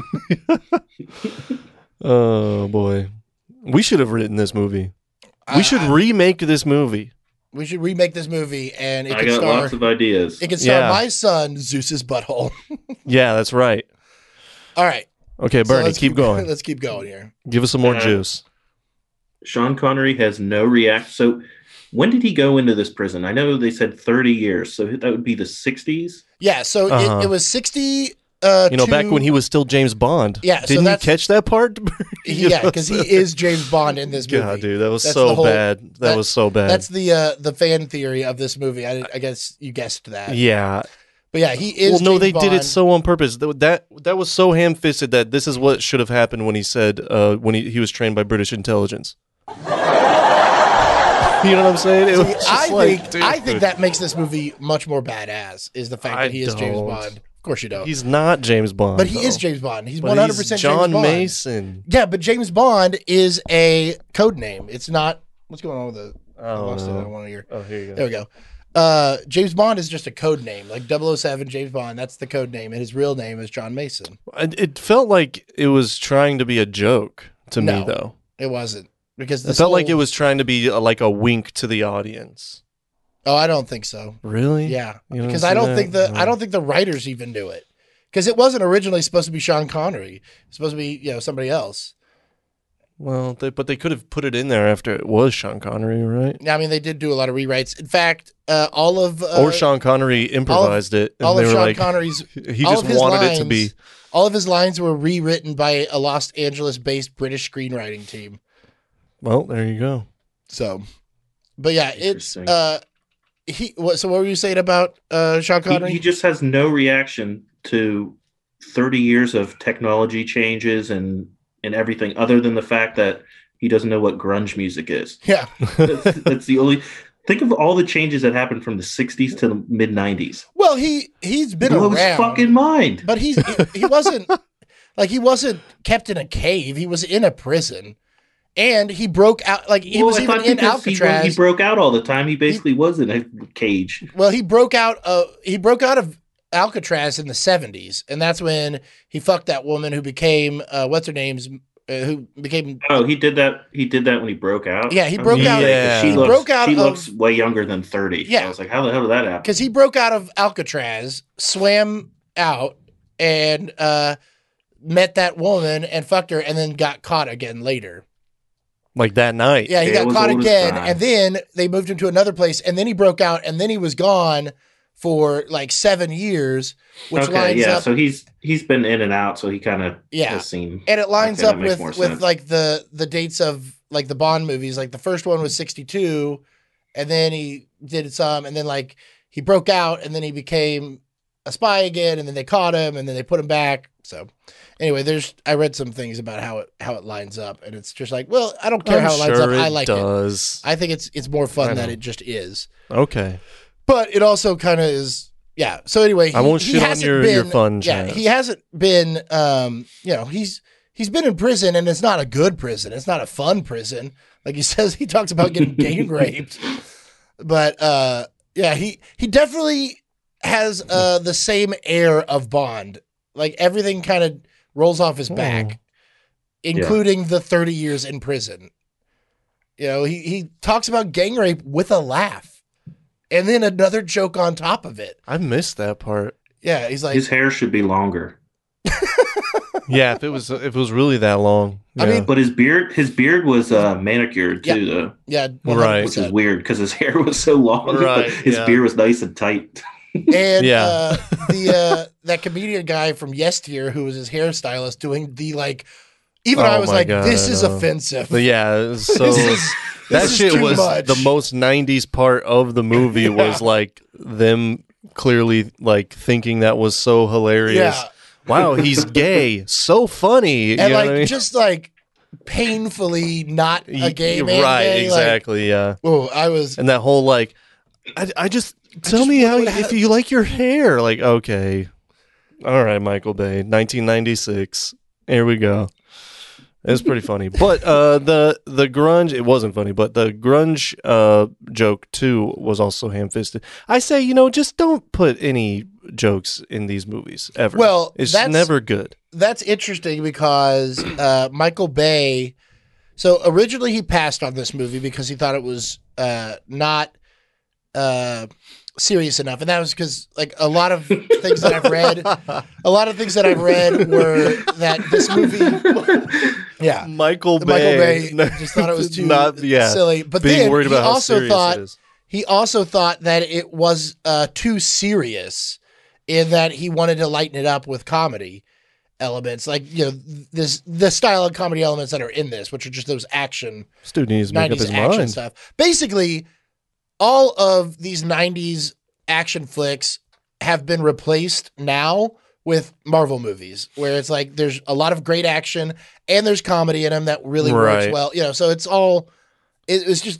Oh, boy. We should have written this movie. We should remake this movie. We should remake this movie, and it I can got star. lots of ideas. It can star Yeah. my son, Zeus's butthole. Yeah, that's right. All right, Okay, so Bernie, let's keep going. Let's keep going here. Give us some more Uh, juice. Sean Connery has no react. So when did he go into this prison? I know they said 30 years, so that would be the 60s. Yeah, so Uh-huh. it was 60. Back when he was still James Bond. Yeah, so Didn't you that's- catch that part? Yeah, because he is James Bond in this movie. God, dude, that was That's so the whole- bad. That was so bad. That's the fan theory of this movie. I guess you guessed that. yeah. But yeah, he is. Well, no, James they did Bond. it so on purpose. That was so ham-fisted that this is what should have happened when he said when he was trained by British intelligence. You know what I'm saying? It was just I think that makes this movie much more badass is the fact that he is James don't. Bond. Of course you don't. He's not James Bond. But he is though. James Bond. He's But 100% he's James John Bond. Mason. Yeah, but James Bond is a code name. It's not. What's going on with the? I lost it on one of your. Oh, here you go. There we go. James Bond is just a code name, like 007 James Bond. That's the code name, and his real name is John Mason. It felt like it was trying to be a joke to me, No. though. It wasn't because It felt like it was trying to be like a wink to the audience. Oh, I don't think so. Really? Yeah, You don't because see I don't that? think I don't think the writers even knew it because it wasn't originally supposed to be Sean Connery. It's supposed to be somebody else. Well, but they could have put it in there after it was Sean Connery, right? I mean, they did do a lot of rewrites. In fact, all of Or Sean Connery improvised it. And all they of were Sean like, Connery's he all just of his wanted lines, it to be. All of his lines were rewritten by a Los Angeles-based British screenwriting team. Well, there you go. So, but yeah, it's Interesting. So what were you saying about Sean Connery? He just has no reaction to 30 years of technology changes and everything, other than the fact that he doesn't know what grunge music is. Yeah, That's the only. Think of all the changes that happened from the 60s to the mid 90s. well, he's been Blow his around, fucking mind. but he wasn't like he wasn't kept in a cave. He was in a prison, and he broke out. Like he was I even thought in because Alcatraz. He broke out all the time. He basically was in a cage. Well, he broke out of Alcatraz in the 70s, and that's when he fucked that woman who became what's her name's who became Oh, he did that. He did that when he broke out. Yeah, he broke out- Yeah. She he looks, broke out She of- looks way younger than 30. Yeah. I was like, how the hell did that happen? because he broke out of Alcatraz, swam out, and met that woman and fucked her, and then got caught again later. Like that night. Yeah, he It got was caught old as again, time. and then they moved him to another place, and then he broke out, and then he was gone for like 7 years, which okay, lines yeah. up. So he's been in and out, so he kind of Yeah. has seen. And it lines Okay, that up makes with more with sense. like the dates of like the Bond movies. Like the first one was 62, and then he did some, and then like he broke out, and then he became a spy again, and then they caught him, and then they put him back. So anyway, I read some things about how it lines up, and it's just like, well, I don't care I'm how it lines sure up. I it like it. does. I think it's more I fun that know. it just is. Okay. But it also kind of is. Yeah. So anyway, I won't he shit on hasn't your fun, Yeah, Chaz. he hasn't been. He's been in prison, and it's not a good prison. It's not a fun prison. Like he says, he talks about getting gang raped. But yeah, he definitely has the same air of Bond. Like everything kind of rolls off his back, including the 30 years in prison. You know, he talks about gang rape with a laugh. And then another joke on top of it. I missed that part. Yeah, he's like, His hair should be longer, Yeah, if it was really that long. I yeah. mean, but his beard was manicured too, though, yeah, Right. which is 100%. weird because his hair was so long. Right, But his yeah. beard was nice and tight. And Yeah. that comedian guy from Yesteryear who was his hairstylist doing the like, even Oh I was my like, God, this I is know. offensive. But yeah, so This that is shit too was much. the most 90s part of the movie was like them clearly like thinking that was so hilarious. Yeah. Wow, he's gay. So funny. And you know like what I mean? just like painfully not a gay man. Right, gay, exactly, yeah. Like, oh, I was And that whole like I just tell me how if you like your hair. Like, okay. All right, Michael Bay, 1996. Here we go. It's pretty funny. But the grunge, it wasn't funny, but the grunge joke too was also ham-fisted. I say, just don't put any jokes in these movies ever. Well, it's that's- never good. that's interesting because Michael Bay. So originally he passed on this movie because he thought it was not serious enough, and that was because like a lot of things that I've read were that this movie, yeah, Michael Michael Bay Bay just thought it was too silly. But being then worried about he how also serious thought it is. he also thought that it was too serious, in that he wanted to lighten it up with comedy elements, like the style of comedy elements that are in this, which are just those action Dude needs to make up 90s his action mind. stuff. Basically, all of these 90s action flicks have been replaced now with Marvel movies, where it's like there's a lot of great action and there's comedy in them that really works Right. well. So it's all it was just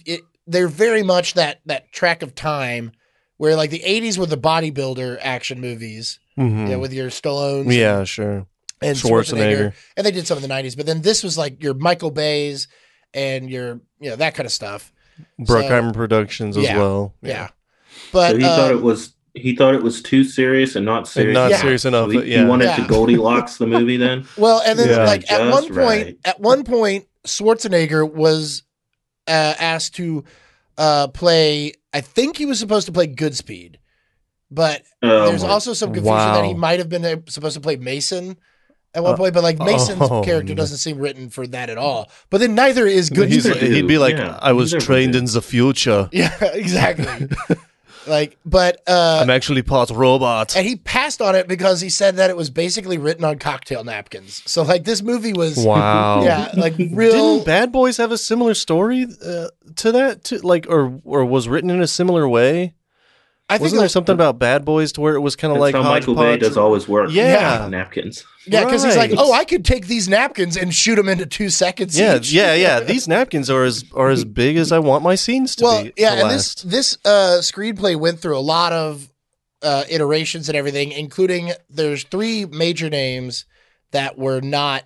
they're very much that track of time where like the 80s were the bodybuilder action movies, with your Stallones. Yeah, sure. And Schwarzenegger. And they did some in the 90s, but then this was like your Michael Bay's and your, that kind of stuff. Bruckheimer Productions as well. Yeah. But so he thought it was too serious and not serious. And not serious enough. So he wanted to Goldilocks the movie then. Well, and then like at Just one point, Schwarzenegger was asked to play. I think he was supposed to play Goodspeed, but there's also some confusion that he might have been supposed to play Mason at one point. But like Mason's character doesn't seem written for that at all. But then neither is Goodspeed. He'd be like, I was trained in the future. Yeah, exactly. But I'm actually part robot. And he passed on it because he said that it was basically written on cocktail napkins. So like this movie was real. Didn't Bad Boys have a similar story to that? Or was written in a similar way? Wasn't there something about Bad Boys to where it was kind of like how Michael Bay does always work? Yeah, napkins. Yeah, because he's like, I could take these napkins and shoot them into 2 seconds. Each. Yeah. These napkins are as big as I want my scenes to be. Well, yeah, and this screenplay went through a lot of iterations and everything, including there's 3 major names that were not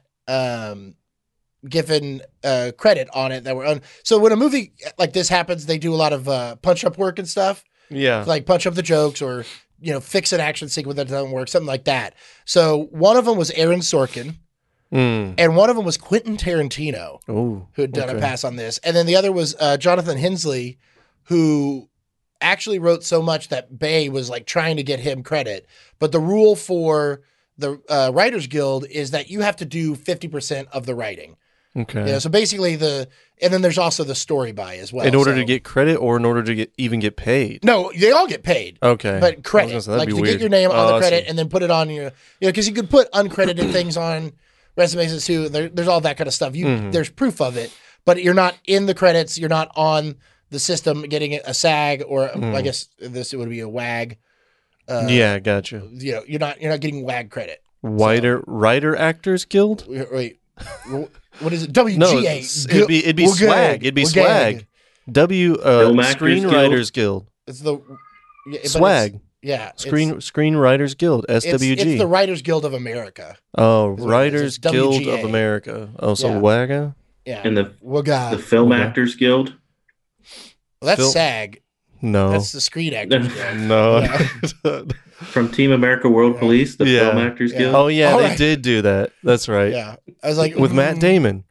given credit on it that were so when a movie like this happens, they do a lot of punch up work and stuff. Yeah. Like punch up the jokes or, fix an action sequence that doesn't work, something like that. So one of them was Aaron Sorkin and one of them was Quentin Tarantino, who had done a pass on this. And then the other was Jonathan Hensley, who actually wrote so much that Bay was like trying to get him credit. But the rule for the Writers Guild is that you have to do 50% of the writing. Okay. So basically and then there's also the story by as well. In order to get credit or in order to even get paid? No, they all get paid. Okay. But credit. Like to get your name on the credit and then put it on your, because you could put uncredited things on resumes too. There's all that kind of stuff. There's proof of it, but you're not in the credits. You're not on the system getting a SAG or I guess it would be a WAG. Yeah, gotcha. You're not getting WAG credit. Writer Actors Guild? Wait. What is it? WGA. No, it'd be swag. It'd be swag. Screenwriters Guild. It's the swag. Yeah. Screenwriters Guild. SWG. It's the Writers Guild of America. Oh, Writers Guild of America. Oh, so WAGA? Yeah. And the Film Actors Guild. Well, that's SAG. No. That's the Screen Actors Guild. No. Yeah. From Team America World Police, the Film Actors Guild. Oh, yeah, they did do that. That's right. Yeah. I was like... With Matt Damon.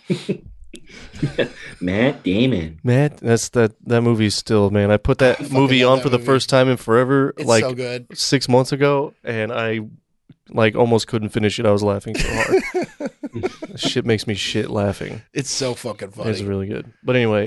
Matt Damon. That's that movie's still, man. I put that movie on for the first time in forever, it's like so good. 6 months ago, and I almost couldn't finish it. I was laughing so hard. Shit makes me shit laughing. It's so fucking funny. It's really good. But anyway,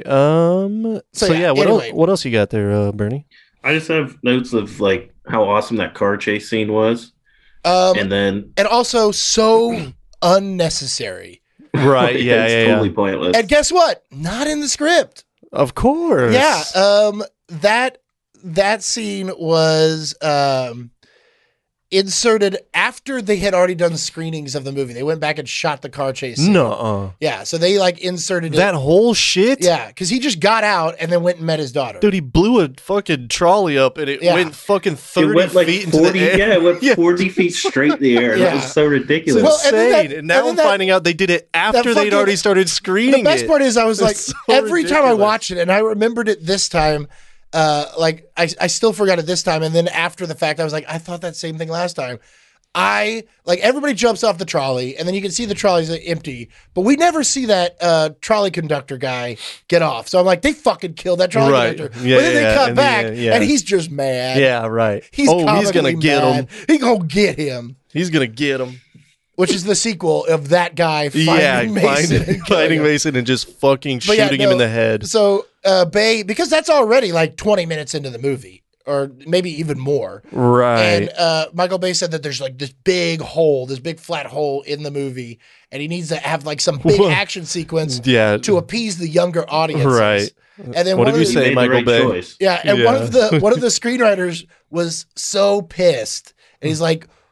what else you got there, Bernie? I just have notes of like how awesome that car chase scene was. And also so unnecessary. Right, yeah. Totally pointless. And guess what? Not in the script. Of course. Yeah. That scene was inserted after they had already done screenings of the movie. They went back and shot the car chase scene. No. Yeah, so they inserted that whole shit? Yeah, because he just got out and then went and met his daughter. Dude, he blew a fucking trolley up and it went fucking 30 feet into the air. Yeah, it went 40 feet straight in the air. That was so ridiculous. It's insane. And now I'm finding out they did it after they'd already started screening it. The best part is I was like, every time I watched it, and I remembered it this time, I still forgot it this time, and then after the fact, I was like, I thought that same thing last time. Everybody jumps off the trolley, and then you can see the trolley's empty, but we never see that trolley conductor guy get off. So I'm like, they fucking killed that trolley conductor. Yeah, but then they cut back, and he's just mad. Yeah, right. He's gonna get him. He's gonna get him. He's gonna get him. Which is the sequel of that guy finding Mason and just fucking shooting him in the head. So Bay, because that's already like 20 minutes into the movie, or maybe even more. Right. And Michael Bay said that there's like this big hole, this big flat hole in the movie, and he needs to have like some big action sequence to appease the younger audiences. Right. And then what did you say, Michael Bay? Choice. Yeah, and one of the screenwriters was so pissed, and he's like,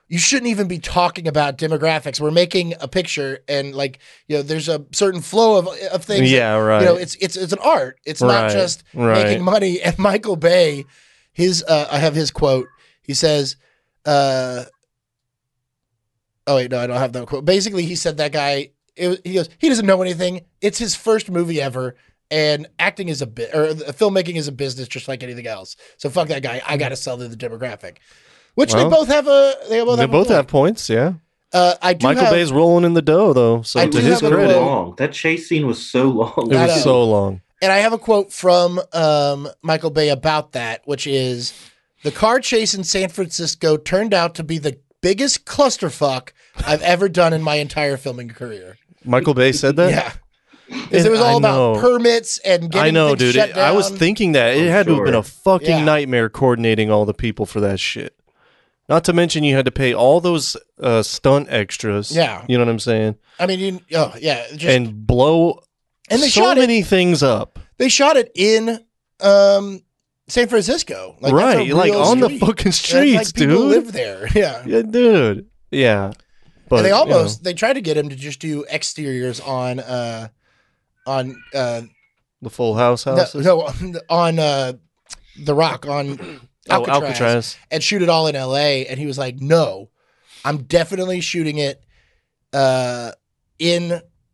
you shouldn't even be talking about demographics. We're making a picture, and like, you know, there's a certain flow of things. Yeah, right. You know, it's an art. It's not just making money. And Michael Bay, I have his quote. He says, "Oh wait, no, I don't have that quote." Basically, he said that guy. He goes, he doesn't know anything. It's his first movie ever. And acting is filmmaking is a business just like anything else. So fuck that guy. I got to sell to the demographic. Which they both have have points, yeah. Michael Bay's rolling in the dough, though. So to his credit, long. That chase scene was so long. It was so long. And I have a quote from Michael Bay about that, which is, "The car chase in San Francisco turned out to be the biggest clusterfuck I've ever done in my entire filming career." Michael Bay said that? Yeah. Because it was all about permits and getting things shut down. I was thinking that. It had to have been a fucking nightmare coordinating all the people for that shit. Not to mention you had to pay all those stunt extras. Yeah. You know what I'm saying? I mean, and blow they so many things up. They shot it in San Francisco. Like, right. Like on the fucking streets, dude. People live there. Yeah. Yeah, dude. Yeah. But and they tried to get him to just do exteriors on the Full House houses? No, on The Rock, on Alcatraz, and shoot it all in LA. And he was like, "No, I'm definitely shooting it in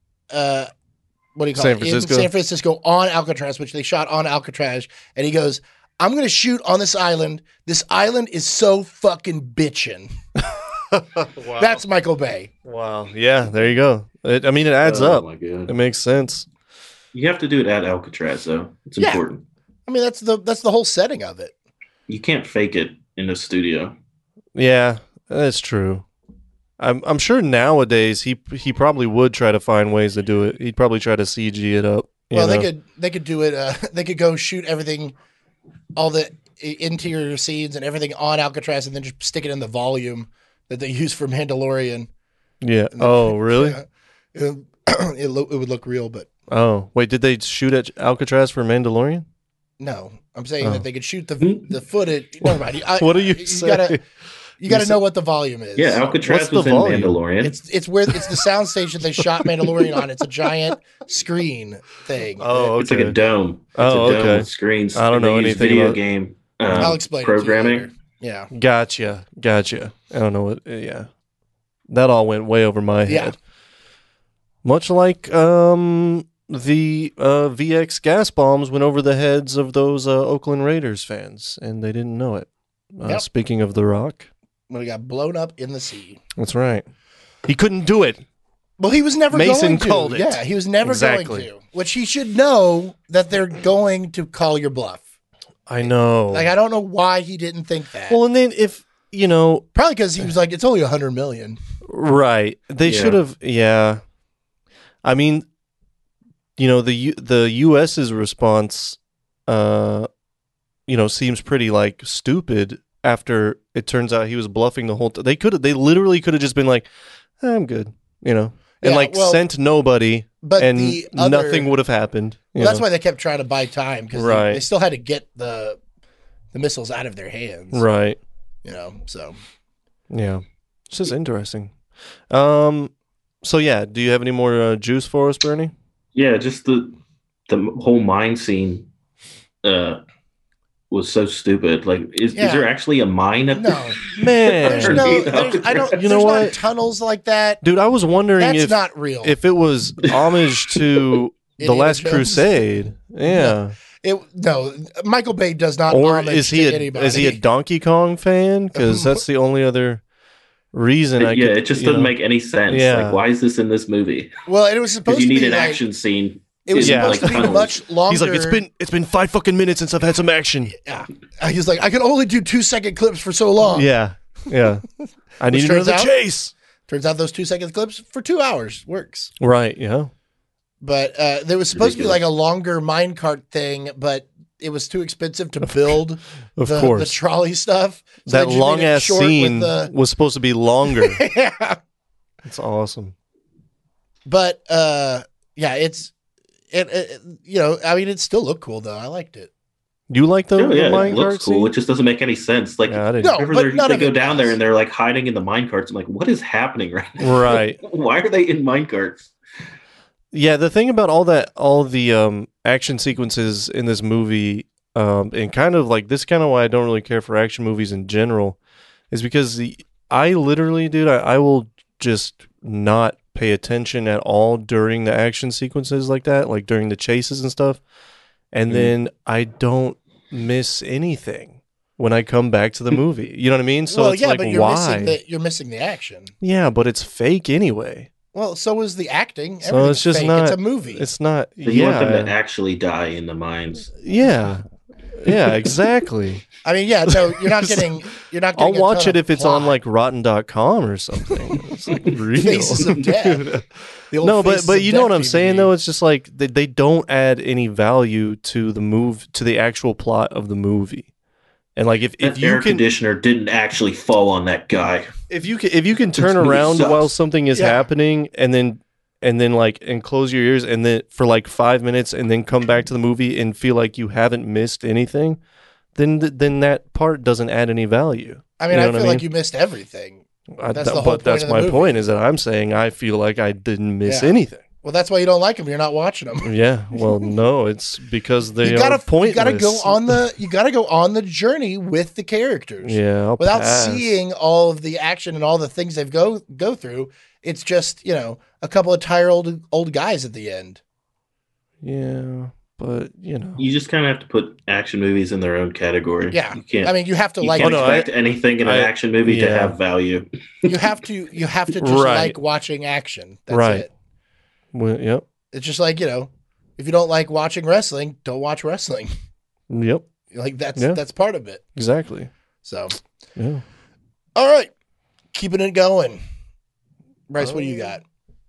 San Francisco? In San Francisco on Alcatraz," which they shot on Alcatraz. And he goes, "I'm going to shoot on this island. This island is so fucking bitchin'." Wow. That's Michael Bay. Wow. Yeah, there you go. It adds up. My God. It makes sense. You have to do it at Alcatraz, though. It's important. I mean, that's the whole setting of it. You can't fake it in a studio. Yeah, that's true. I'm sure nowadays he probably would try to find ways to do it. He'd probably try to CG it up. Well, they could do it. They could go shoot everything, all the interior scenes and everything on Alcatraz, and then just stick it in the volume that they use for Mandalorian. Yeah. Oh, really? Yeah. It would look real, but. Oh, wait, did they shoot at Alcatraz for Mandalorian? No, I'm saying that they could shoot the footage. Never mind. What are you saying? You got to know what the volume is. Yeah, Alcatraz was in Mandalorian. It's the sound station they shot Mandalorian on. It's a giant screen thing. Oh, okay. It's like a dome. It's a dome with screens. I don't know anything video about game. I'll explain programming. It to you later. Yeah. Gotcha. I don't know what. Yeah, that all went way over my head. Yeah. Much like the VX gas bombs went over the heads of those Oakland Raiders fans, and they didn't know it. Speaking of The Rock, when he got blown up in the sea. That's right. He couldn't do it. Well, he was never Mason going to. called it. Yeah, he was never going to. Which he should know that they're going to call your bluff. I know. Like, I don't know why he didn't think that. Well, and then if, probably because he was like, it's only $100 million. Right. They should have, yeah. I mean, the U.S.'s response, seems pretty like stupid after it turns out he was bluffing the whole time. They literally could have just been like, I'm good, and sent nobody, but and nothing would have happened. Well, that's why they kept trying to buy time, because they still had to get the missiles out of their hands. Right. So. Yeah. It's just interesting. So yeah, do you have any more juice for us, Bernie? Yeah, just the whole mine scene was so stupid. Like, is there actually a mine up there? No, man. There's not tunnels like that, dude. I was wondering that's not real. If it was homage to The Last Crusade. Yeah. No, Michael Bay does not. Or homage is he to anybody. Is he a Donkey Kong fan? Because that's the only other reason it just doesn't make any sense. Yeah. Like, why is this in this movie? Well, it was supposed to be you need an action scene. It was supposed to be much longer. He's like, it's been 5 fucking minutes since I've had some action. Yeah. He's like, I can only do 2-second clips for so long. Yeah. I need another chase. Turns out those 2-second clips for 2 hours works. Right. Yeah. But there was supposed to be like a longer minecart thing, but it was too expensive to build the trolley stuff. So that long ass scene was supposed to be longer. Yeah. It's awesome. But it still looked cool though. I liked it. You like the, Oh, yeah, the it looks minecart cool. scene? It just doesn't make any sense. Like, Yeah, I didn't. No, whenever but none they of go it down there does. and they're like hiding in the minecarts, I'm like, what is happening right now? Right. Why are they in minecarts? Yeah, the thing about all the action sequences in this movie, and kind of like this, kind of why I don't really care for action movies in general, is because I literally, dude, I will just not pay attention at all during the action sequences like that, like during the chases and stuff, and then I don't miss anything when I come back to the movie. You know what I mean? So well, it's yeah, like, but you're why? you're missing the action. Yeah, but it's fake anyway. Well, so is the acting. So Everything's it's just fake. not. It's a movie. It's not. So you want them to Yeah. actually die in the mines. Yeah. Yeah, exactly. I mean, yeah, no, you're not getting. You're not. I'll Getting a watch ton it of if it's plot. on like rotten.com or something. It's like real. Faces of Death. The old No, Faces but of you know Death what I'm saying DVD. though? It's just like they don't add any value to the actual plot of the movie. And like if That you air can conditioner didn't actually fall on that guy. if you can turn movie around sucks. while something is Yeah. happening and then like and close your ears and then for like 5 minutes and then come back to the movie and feel like you haven't missed anything, then that part doesn't add any value. I mean, You know I what feel I like mean? you missed everything. I- That's the but whole point that's of the my movie. point is that I'm saying I feel like I didn't miss Yeah. anything. Well, that's why you don't like them. You're not watching them. Yeah, well, no, it's because they You gotta, are pointless. you gotta go on the journey with the characters. Yeah, I'll Without pass. seeing all of the action and all the things they've go through, it's just a couple of tired old guys at the end. Yeah, but You just kind of have to put action movies in their own category. Yeah, You can't. I mean, you have to you like. can't Oh, no, expect anything in an I- action movie to yeah. have value. You have to just Right. like watching action. That's Right. it. well, yep, It's just like if you don't like watching wrestling, don't watch wrestling. yep, Like that's Yeah. that's part of it. exactly. So, Yeah. all right, keeping it going. Bryce, what do you got?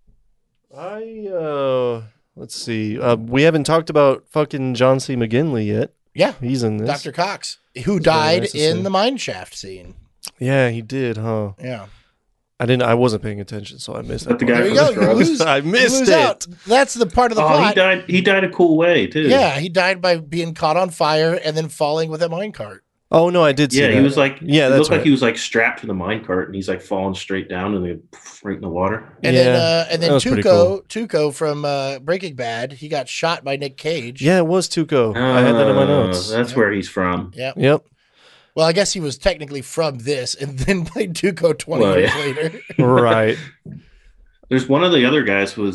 Let's see. We haven't talked about fucking John C. McGinley yet. Yeah, He's in this. Dr. Cox, who very died nice to see. in the mine shaft scene. Yeah, he did, huh? Yeah. I wasn't paying attention, so I missed That the that. guy There you from go. the You drugs? lose. I you missed lose it. out. That's the part of the Oh, plot. he died a cool way too. Yeah, he died by being caught on fire and then falling with a minecart. Oh no, I did see Yeah, that. he was like, Yeah, it that's looked like right. he was like strapped to the minecart and he's like falling straight down and then right in the water. And Yeah, then that was pretty Tuco from Breaking Bad, he got shot by Nick Cage. Yeah, it was Tuco. I had that in my notes. That's where he's from. Yeah. Yep. Well, I guess he was technically from this and then played Tuco 20 Well, years yeah. later. Right. There's one of the other guys who was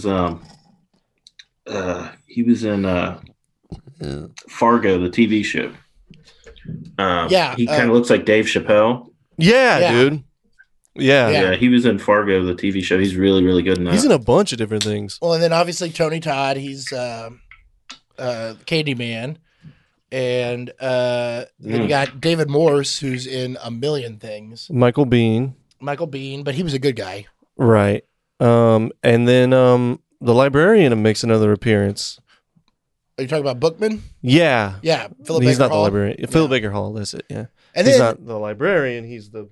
he was in Fargo, the TV show. Yeah, he kind of looks like Dave Chappelle. Yeah, Yeah. dude. Yeah. Yeah. Yeah, he was in Fargo, the TV show. He's really, really good in that. He's in a bunch of different things. Well, and then obviously Tony Todd, he's Candyman. And then you got David Morse, who's in a million things. Michael Bean. Michael Bean, but he was a good guy. Right. And then the librarian makes another appearance. Are you talking about Bookman? Yeah. Yeah, Philip He's Baker not Hall. the librarian. Philip Baker Hall, that's it, yeah. And He's then not the librarian, he's the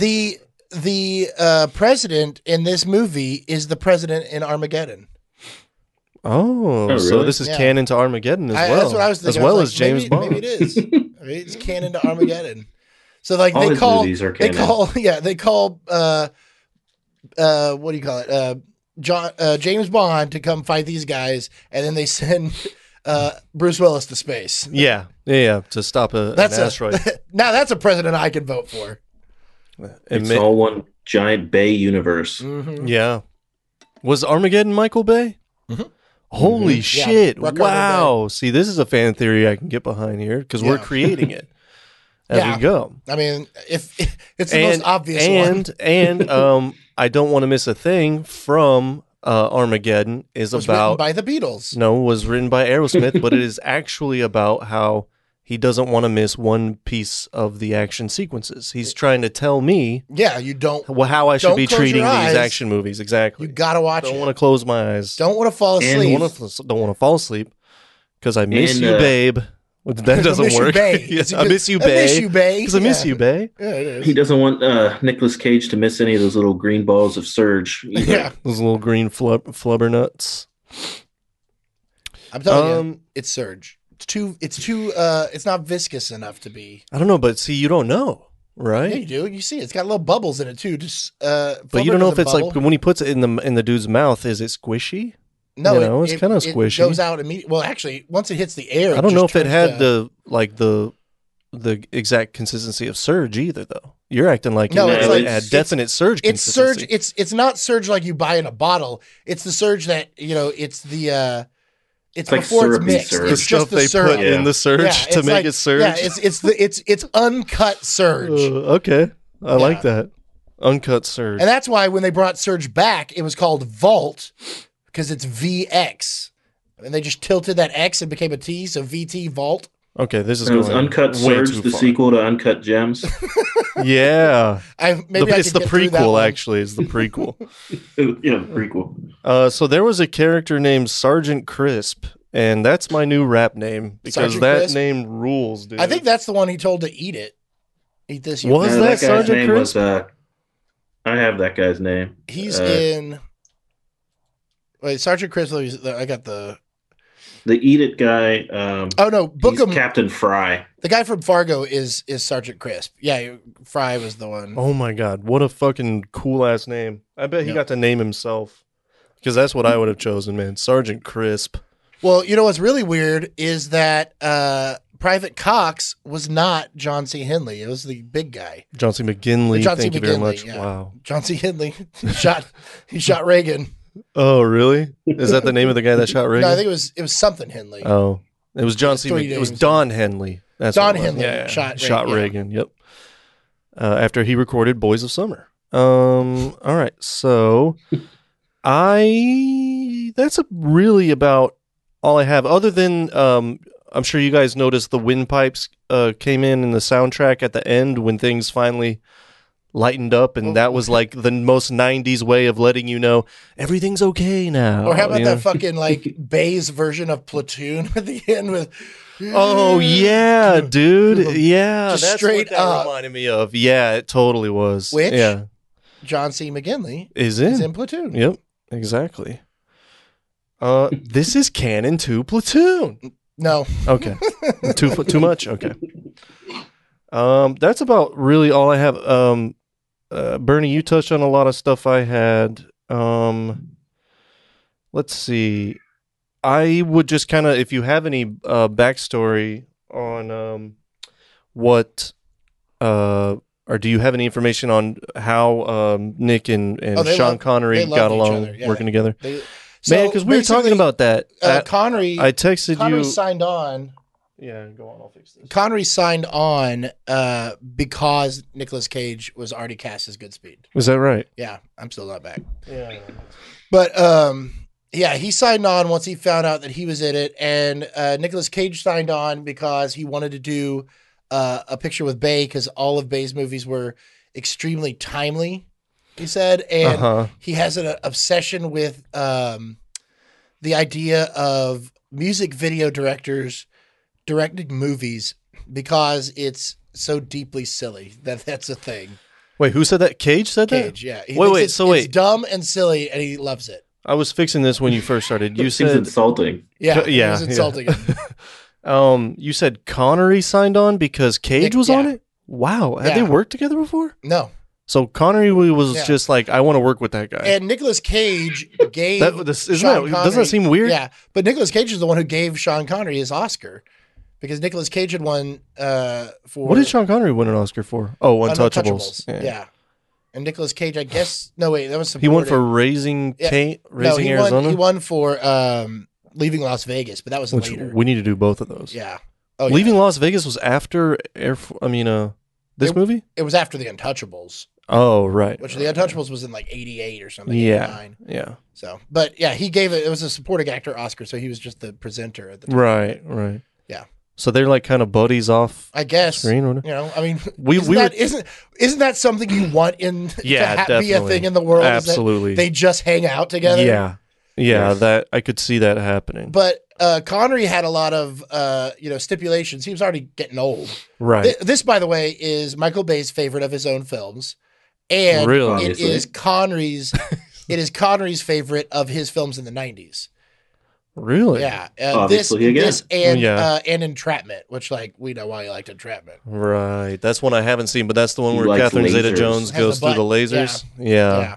the president in this movie is the president in Armageddon. Oh, so really? this is Yeah. canon to Armageddon as well. That's what I was thinking. As well I as was like, James Bond. Maybe it is. Right? It's canon to Armageddon. So like All they his call movies are they canon. call what do you call it? James Bond to come fight these guys, and then they send Bruce Willis to space. Yeah, to stop an asteroid. Now that's a president I could vote for. It's all one giant Bay universe. Mm-hmm. Yeah. Was Armageddon Michael Bay? Mhm. Holy shit. Rucker Wow. See, this is a fan theory I can get behind here because we're Yeah. creating it as Yeah. we go. I mean, if it's the most obvious one. And I don't want to miss a thing from Armageddon is Was written about by the Beatles. no, was written by Aerosmith, but it is actually about how he doesn't want to miss one piece of the action sequences. He's trying to tell me Yeah, you don't. how I should Don't be close treating your these eyes. action movies. Exactly. You gotta watch don't it. want to close my eyes. Don't want to fall And asleep. Don't want to fall asleep because I miss And, you, babe. That doesn't miss you, work. bae. Yes, It's a I good- miss you, I miss you, babe. bae. Because I miss Yeah. you, babe. Yeah, it is. He doesn't want Nicolas Cage to miss any of those little green balls of Surge. either. Yeah, Those little green flubber nuts. I'm telling you, it's Surge. it's not viscous enough to be. I don't know, but see, you don't know, Yeah, right? you do. You see, it's got little bubbles in it too. Just But you don't know if it's like when he puts it in the dude's mouth, is it squishy? no, you know, it's kind of squishy. It goes out immediately. Well, actually, once it hits the air, I don't know if it had the. the exact consistency of surge either, though. You're acting like No, it's it like- had definite surge It's consistency. surge. It's not surge like you buy in a bottle. It's the surge that it's the. It's like before it's syrupy mixed. surge. the It's stuff just the they syrup. put in the surge Yeah, to it's make like- it surge. Yeah, it's uncut surge. Okay, I like that. Uncut surge. And that's why when they brought Surge back, it was called Vault because it's VX. And they just tilted that X and became a T, so VT Vault. Okay, this is And it was going Uncut way Surge, too the far. sequel to Uncut Gems. Yeah, Maybe I it's could the get through that prequel. one. Actually, it's the prequel. Yeah, the prequel. So there was a character named Sergeant Crisp, and that's my new rap name because Sergeant that Crisp? name rules, dude. I think that's the one he told to eat it. Eat this. Was you that guy's Sergeant name Crisp? was I have that guy's name. He's in. Wait, Sergeant Crisp. I got the. The Eat It guy. Oh no, He's Bookham. Captain Fry. The guy from Fargo is Sergeant Crisp. Yeah, Fry was the one. Oh my god, what a fucking cool ass name! I bet he Yeah. got to name himself because that's what I would have chosen, man. Sergeant Crisp. Well, you know what's really weird is that Private Cox was not John C. Henley. It was the big guy. John C. McGinley. John C. Thank you very McGinley, much. yeah. Wow. John C. Henley he shot Reagan. Oh really? Is that the name of the guy that shot Reagan? No, I think it was something Henley. Oh, it was John C. Three It was names. Don Henley. That's Don what it was. Henley shot Reagan, Reagan. Yep. After he recorded "Boys of Summer." All right, so that's really about all I have. Other than I'm sure you guys noticed the windpipes came in the soundtrack at the end when things finally lightened up, and that was like the most 90s way of letting you know everything's okay now. Or how about you that know? fucking like Bay's version of Platoon at the end with Oh yeah, dude. Yeah, Just that's straight what that up. reminded me of. Yeah, it totally was. Which? Yeah, John C. McGinley is is in. in Platoon. Yep, exactly. This is canon to Platoon. No, Okay, too much. Okay. That's about really all I have. Bernie, you touched on a lot of stuff I had. Let's see. I would just kind of, if you have any backstory on what, or do you have any information on how Nick and they Sean love- Connery they loved got each along other, yeah. working together? they, Man, because we were talking basically, about that. Connery. I texted Connery you. signed on. Yeah, go on. I'll fix this. Connery signed on because Nicolas Cage was already cast as Goodspeed. Was that right? Yeah, I'm still not back. Yeah. But yeah, he signed on once he found out that he was in it, and Nicolas Cage signed on because he wanted to do a picture with Bay because all of Bay's movies were extremely timely. He said, and he has an obsession with the idea of music video directors directing movies because it's so deeply silly that's a thing. Wait, who said that? Cage said that? Cage, yeah. He Wait, thinks wait, it's, so it's wait. dumb and silly, and he loves it. I was fixing this when you first started. You It seems said insulting. Yeah, Yeah, it was insulting yeah. him. You said Connery signed on because Cage Nick- was on yeah. it? Wow. Had they Yeah. worked together before? No. So Connery was Yeah. just like, I want to work with that guy. And Nicolas Cage gave Isn't Sean that, doesn't that seem weird? Yeah, but Nicolas Cage is the one who gave Sean Connery his Oscar because Nicolas Cage had won for What did Sean Connery win an Oscar for? Oh, Untouchables. Yeah. And Nicolas Cage, I guess, no wait, that was He won for supporting. Raising Yeah. Raising he Arizona. Won, he won for Leaving Las Vegas, but that was which later. we need to do both of those. Yeah. Oh, yeah. Leaving Las Vegas was after this movie? It was after The Untouchables, Oh, right. which The Untouchables was in like 88 or something. Yeah. 89. Yeah. So, but yeah, he gave it. It was a supporting actor Oscar, so he was just the presenter at the time. Right. Yeah. So they're like kind of buddies off I guess. screen, or You know, I mean, We- isn't we that, were- isn't that something you want in Yeah, to be a definitely. thing in the world? is that Absolutely. they just hang out together. Yeah. Yes. That I could see that happening. But Connery had a lot of stipulations. He was already getting old. Right. This, by the way, is Michael Bay's favorite of his own films, and Really? it is Connery's. It is Connery's favorite of his films in the 90s. Really? Yeah, Obviously, again. this and Yeah. and Entrapment, which like we know why you liked Entrapment. Right. That's one I haven't seen, but that's the one He where likes Catherine lasers. Zeta-Jones Has goes the through the butt. lasers. Yeah. Yeah,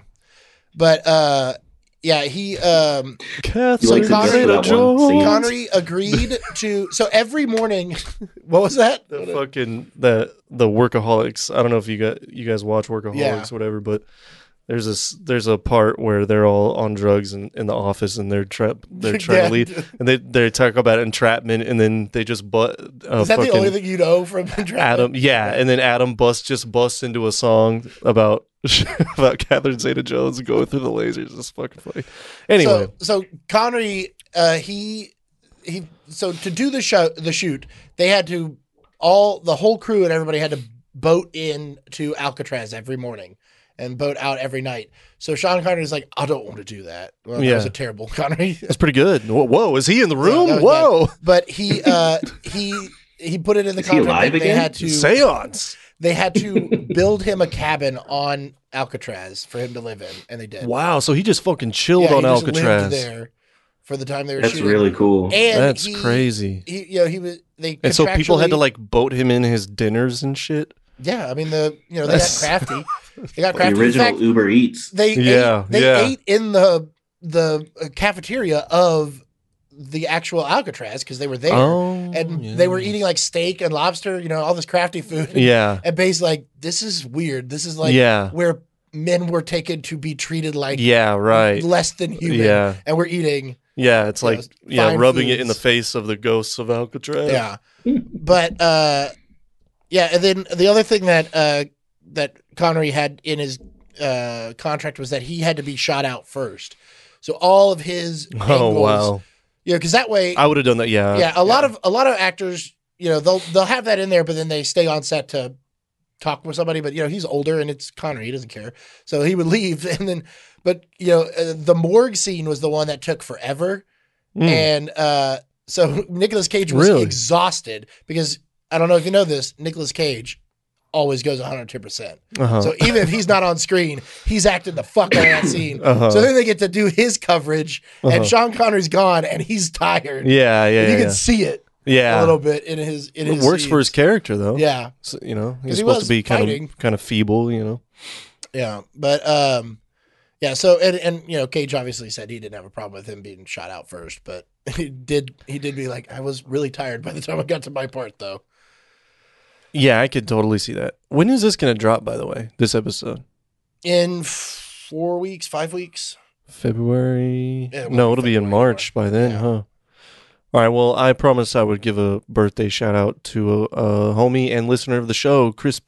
but yeah, he Catherine likes it just for that one Zeta-Jones. scene. Connery agreed to. So every morning, what was that? The fucking the Workaholics. I don't know if you guys watch Workaholics Yeah. or whatever, but there's a part where they're all on drugs in the office and they're trying Yeah. to leave, and they talk about entrapment, and then they just Is that the only thing you know from Entrapment? Adam, yeah, and then Adam busts into a song about Catherine Zeta-Jones going through the lasers. It's fucking funny. Anyway, so Connery, he so to do the shoot, they had to the whole crew and everybody had to boat in to Alcatraz every morning and boat out every night. So Sean Connery's like, I don't want to do that. Well, that was a terrible Connery. that's pretty good. Whoa, is he in the room? that was Whoa, But he put it in the Is he contract alive that they again? had to seance. they had to build him a cabin on Alcatraz for him to live in, and they did. Wow, so he just fucking chilled Yeah, on he just Alcatraz. lived there for the time they were That's shooting. really cool. And That's crazy. He was. They And so people had to contractually- like boat him in his dinners and shit. Yeah, I mean they got That's- crafty. They got The crafty. In original fact, Uber Eats. they Yeah, yeah. ate in the cafeteria of the actual Alcatraz because they were there, and yeah. they were eating like steak and lobster. All this crafty food. Yeah. And Bay's like, this is weird. This is like Yeah. where men were taken to be treated like Yeah, right. less than human. Yeah. And we're eating. Yeah, it's like fine rubbing it in the foods. face of the ghosts of Alcatraz. Yeah. But yeah, and then the other thing that Connery had in his contract was that he had to be shot out first. So all of his Oh angles, wow. because that way, I would have done that. Yeah. yeah, a lot of actors, they'll have that in there, but then they stay on set to talk with somebody. But he's older and it's Connery; he doesn't care, so he would leave. And then, but the morgue scene was the one that took forever, and so Nicolas Cage was Really? exhausted because I don't know if you know this, Nicolas Cage always goes 110%. Uh-huh. So even if he's not on screen, he's acting the fuck out of that scene. Uh-huh. So then they get to do his coverage, Uh-huh. and Sean Connery's gone, and he's tired. Yeah, yeah, And you yeah. can see it Yeah. a little bit in his. It works for his scenes. character though. Yeah, So, he's he supposed was to be fighting. kind of feeble. yeah, but yeah. So and Cage obviously said he didn't have a problem with him being shot out first, but he did be like, I was really tired by the time I got to my part, though. Yeah, I could totally see that. When is this going to drop? By the way, this episode. In 4 weeks, 5 weeks. February. Yeah, it No, won't it'll be be in February March by then, Yeah. huh? All right. Well, I promised I would give a birthday shout out to a homie and listener of the show, Chris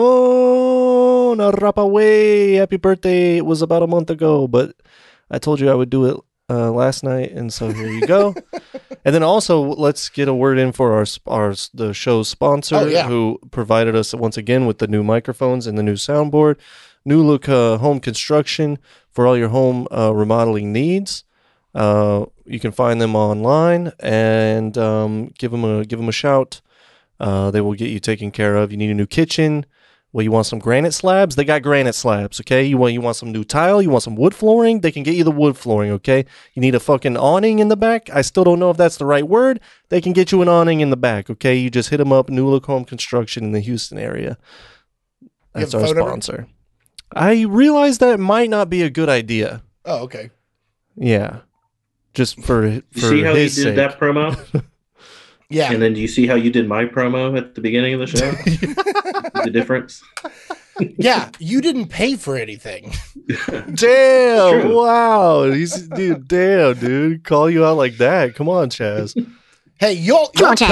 Pinzon. Rapaway. Happy birthday! It was about a month ago, but I told you I would do it last night, and so here you go. And then also, let's get a word in for the show's sponsor, Oh, yeah. who provided us once again with the new microphones and the new soundboard. New Look Home Construction for all your home remodeling needs. You can find them online and give them a shout. They will get you taken care of. You need a new kitchen. Well, you want some granite slabs? They got granite slabs, okay? You want some new tile? You want some wood flooring? They can get you the wood flooring, okay? You need a fucking awning in the back? I still don't know if that's the right word. They can get you an awning in the back, okay? You just hit them up, New Look Home Construction in the Houston area. That's have a our phone number? sponsor. I realized that might not be a good idea. Oh, okay. Yeah. Just for You see how he his did sake. that promo? Yeah. And then do you see how you did my promo at the beginning of the show? The difference? Yeah. You didn't pay for anything. Damn! True. Wow, damn, dude, call you out like that. Come on, Chaz. Hey, y'all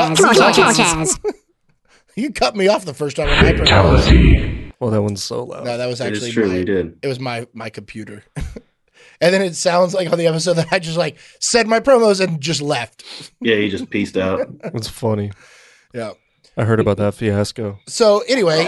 you cut me off the first time on my promo. Well, that one's so loud. No, that was It actually is true, my, you did. it was my computer. And then it sounds like on the episode that I just like said my promos and just left. Yeah, he just pieced out. It's funny. Yeah. I heard about that fiasco. So anyway,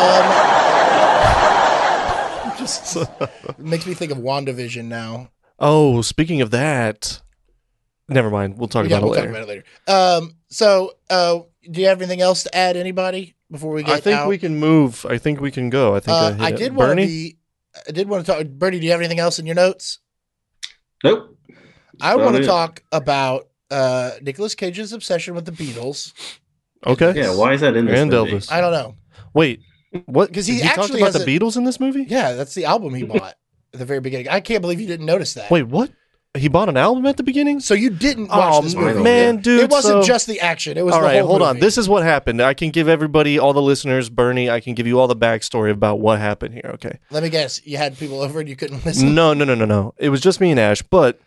just it makes me think of WandaVision now. Oh, speaking of that, never mind. We'll talk Yeah, about we'll it later. talk about it later. So do you have anything else to add, anybody, before we get I think out? we can move. I think we can go. I think I hit did it. want to Bernie? be. I did want to talk. Bernie, do you have anything else in your notes? Nope. I about want to it. talk about Nicolas Cage's obsession with the Beatles. Okay. Yeah, why is that in this And movie? Elvis. I don't know. Wait, what? 'Cause He he talked actually about has the Beatles in this movie? Yeah, that's the album he bought at the very beginning. I can't believe you didn't notice that. Wait, what? He bought an album at the beginning? So you didn't watch this movie? man, dude. It wasn't so- just the action. It was all the right, whole hold on. movie. This is what happened. I can give everybody, all the listeners, Bernie, I can give you all the backstory about what happened here, okay? Let me guess. You had people over and you couldn't listen. No. It was just me and Ash, but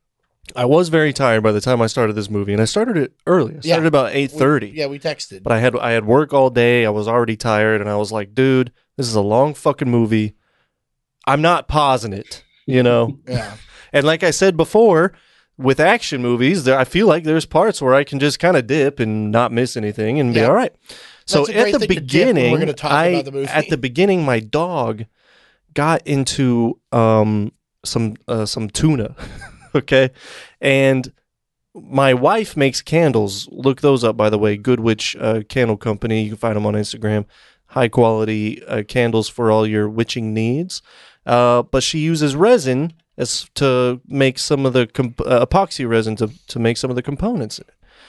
I was very tired by the time I started this movie, and I started it early. I started about 8:30. Yeah, we texted. But I had work all day. I was already tired, and I was like, dude, this is a long fucking movie. I'm not pausing it, you know? Yeah. And like I said before, with action movies, I feel like there's parts where I can just kind of dip and not miss anything and be Yeah. all right. So That's a great at the thing to dip when beginning, we're gonna talk about the movie. at the beginning, my dog got into some tuna, okay, and my wife makes candles. Look those up, by the way. Goodwitch Candle Company. You can find them on Instagram. High quality candles for all your witching needs. But she uses resin as to make some of the epoxy resin to make some of the components.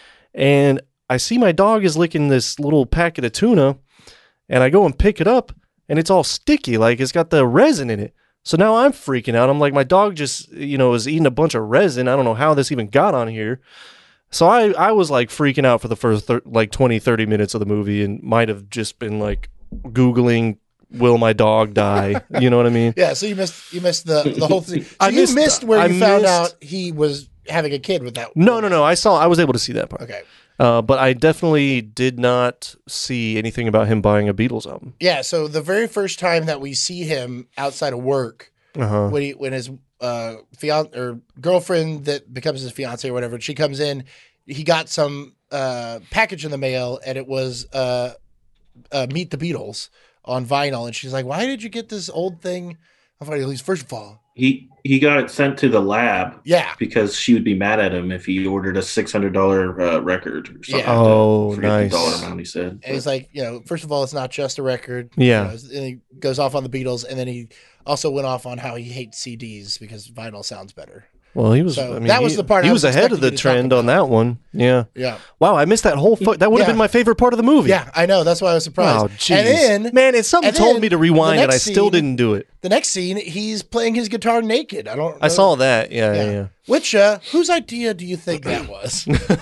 And I see my dog is licking this little packet of tuna, and I go and pick it up, and it's all sticky, like it's got the resin in it. So now I'm freaking out. I'm like, my dog just, is eating a bunch of resin. I don't know how this even got on here. So I was like freaking out for the first 20, 30 minutes of the movie, and might have just been like Googling, will my dog die? You know what I mean? Yeah, so you missed the whole thing. So I you missed- missed where I you found missed- out he was having a kid with that. No. I was able to see that part. Okay. But I definitely did not see anything about him buying a Beatles album. Yeah, so the very first time that we see him outside of work, Uh-huh. when his fiance or girlfriend that becomes his fiance or whatever, she comes in, he got some package in the mail, and it was Meet the Beatles on vinyl, and she's like, "Why did you get this old thing?" First of all, He got it sent to the lab yeah, because she would be mad at him if he ordered a $600 record or something. Yeah. Oh, I forget nice. the dollar amount he said. and he's like, first of all, it's not just a record. Yeah. And he goes off on the Beatles, and then he also went off on how he hates CDs because vinyl sounds better. Well, he was. So I mean, that was the part he I was was ahead of expecting the you to talk trend on about. that one. Yeah. Yeah, Wow, I missed that whole. That would have Yeah. been my favorite part of the movie. yeah, I know. That's why I was surprised. Oh, jeez. And then, man, it's something and told then me to the rewind, and I next still scene- didn't do it. the next scene, he's playing his guitar naked. I don't. I know. saw that. Yeah. Which, whose idea do you think that was?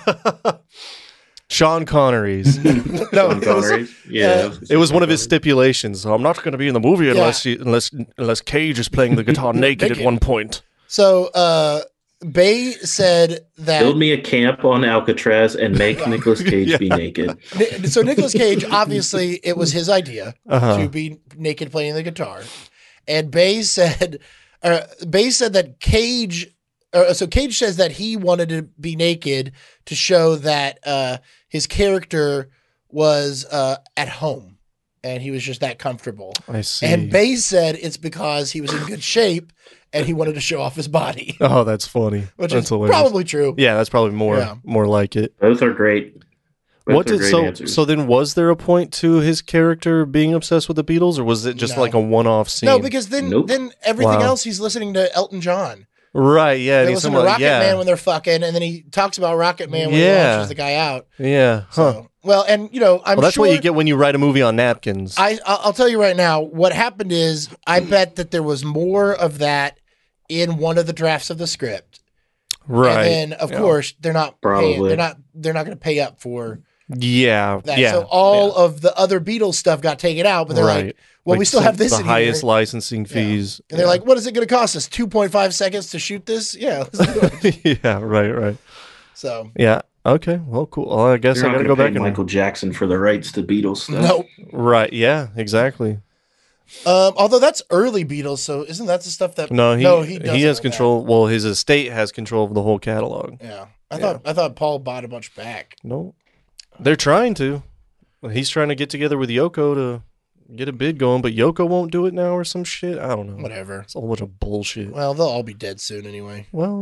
Sean Connery's. No, Sean Connery. Yeah. It was one of his stipulations. So I'm not going to be in the movie unless Cage is playing the guitar naked at one point. So, Bay said that. Build me a camp on Alcatraz and make Nicolas Cage be naked. So Nicolas Cage, obviously, it was his idea Uh-huh. to be naked playing the guitar, and Bay said that Cage. So Cage says that he wanted to be naked to show that his character was at home, and he was just that comfortable. I see. And Bay said it's because he was in good shape and he wanted to show off his body, Oh, that's funny. which That's is hilarious. probably true. Yeah, that's probably Yeah. more like it. Both are great. Both are great answers. So then was there a point to his character being obsessed with the Beatles, or was it just No. like a one-off scene? No, because then Nope. everything Wow. else he's listening to Elton John. right, yeah, They he's listen to somewhat- Rocket yeah, Man when they're fucking, and then he talks about Rocket Man when Yeah. he launches the guy out. yeah, huh. So, well, and I'm Well, that's sure. what you get when you write a movie on napkins. I'll tell you right now. What happened is, I bet that there was more of that in one of the drafts of the script. right. And then, of Yeah. course, they're not paying, Probably. they're not going to pay up for Yeah, that. yeah. So all yeah. of the other Beatles stuff got taken out, but they're Right. like, well, we still some- have this the in highest here. licensing Yeah. fees. And they're like, what is it going to cost us? 2.5 seconds to shoot this? Yeah. Let's do it. yeah, right. So, Yeah. Okay. Well, cool. Well, I guess You're I not got to going go to back pay and Michael Jackson for the rights to Beatles stuff. nope. right. Yeah. Exactly. Although that's early Beatles, so isn't that the stuff that? No, he doesn't has own control. Well, his estate has control of the whole catalog. that. Yeah, I thought Paul bought a bunch back. No, they're trying to. He's trying to get together with Yoko to get a bid going, but Yoko won't do it now or some shit. I don't know. Whatever. It's a whole bunch of bullshit. Well, they'll all be dead soon anyway. Well,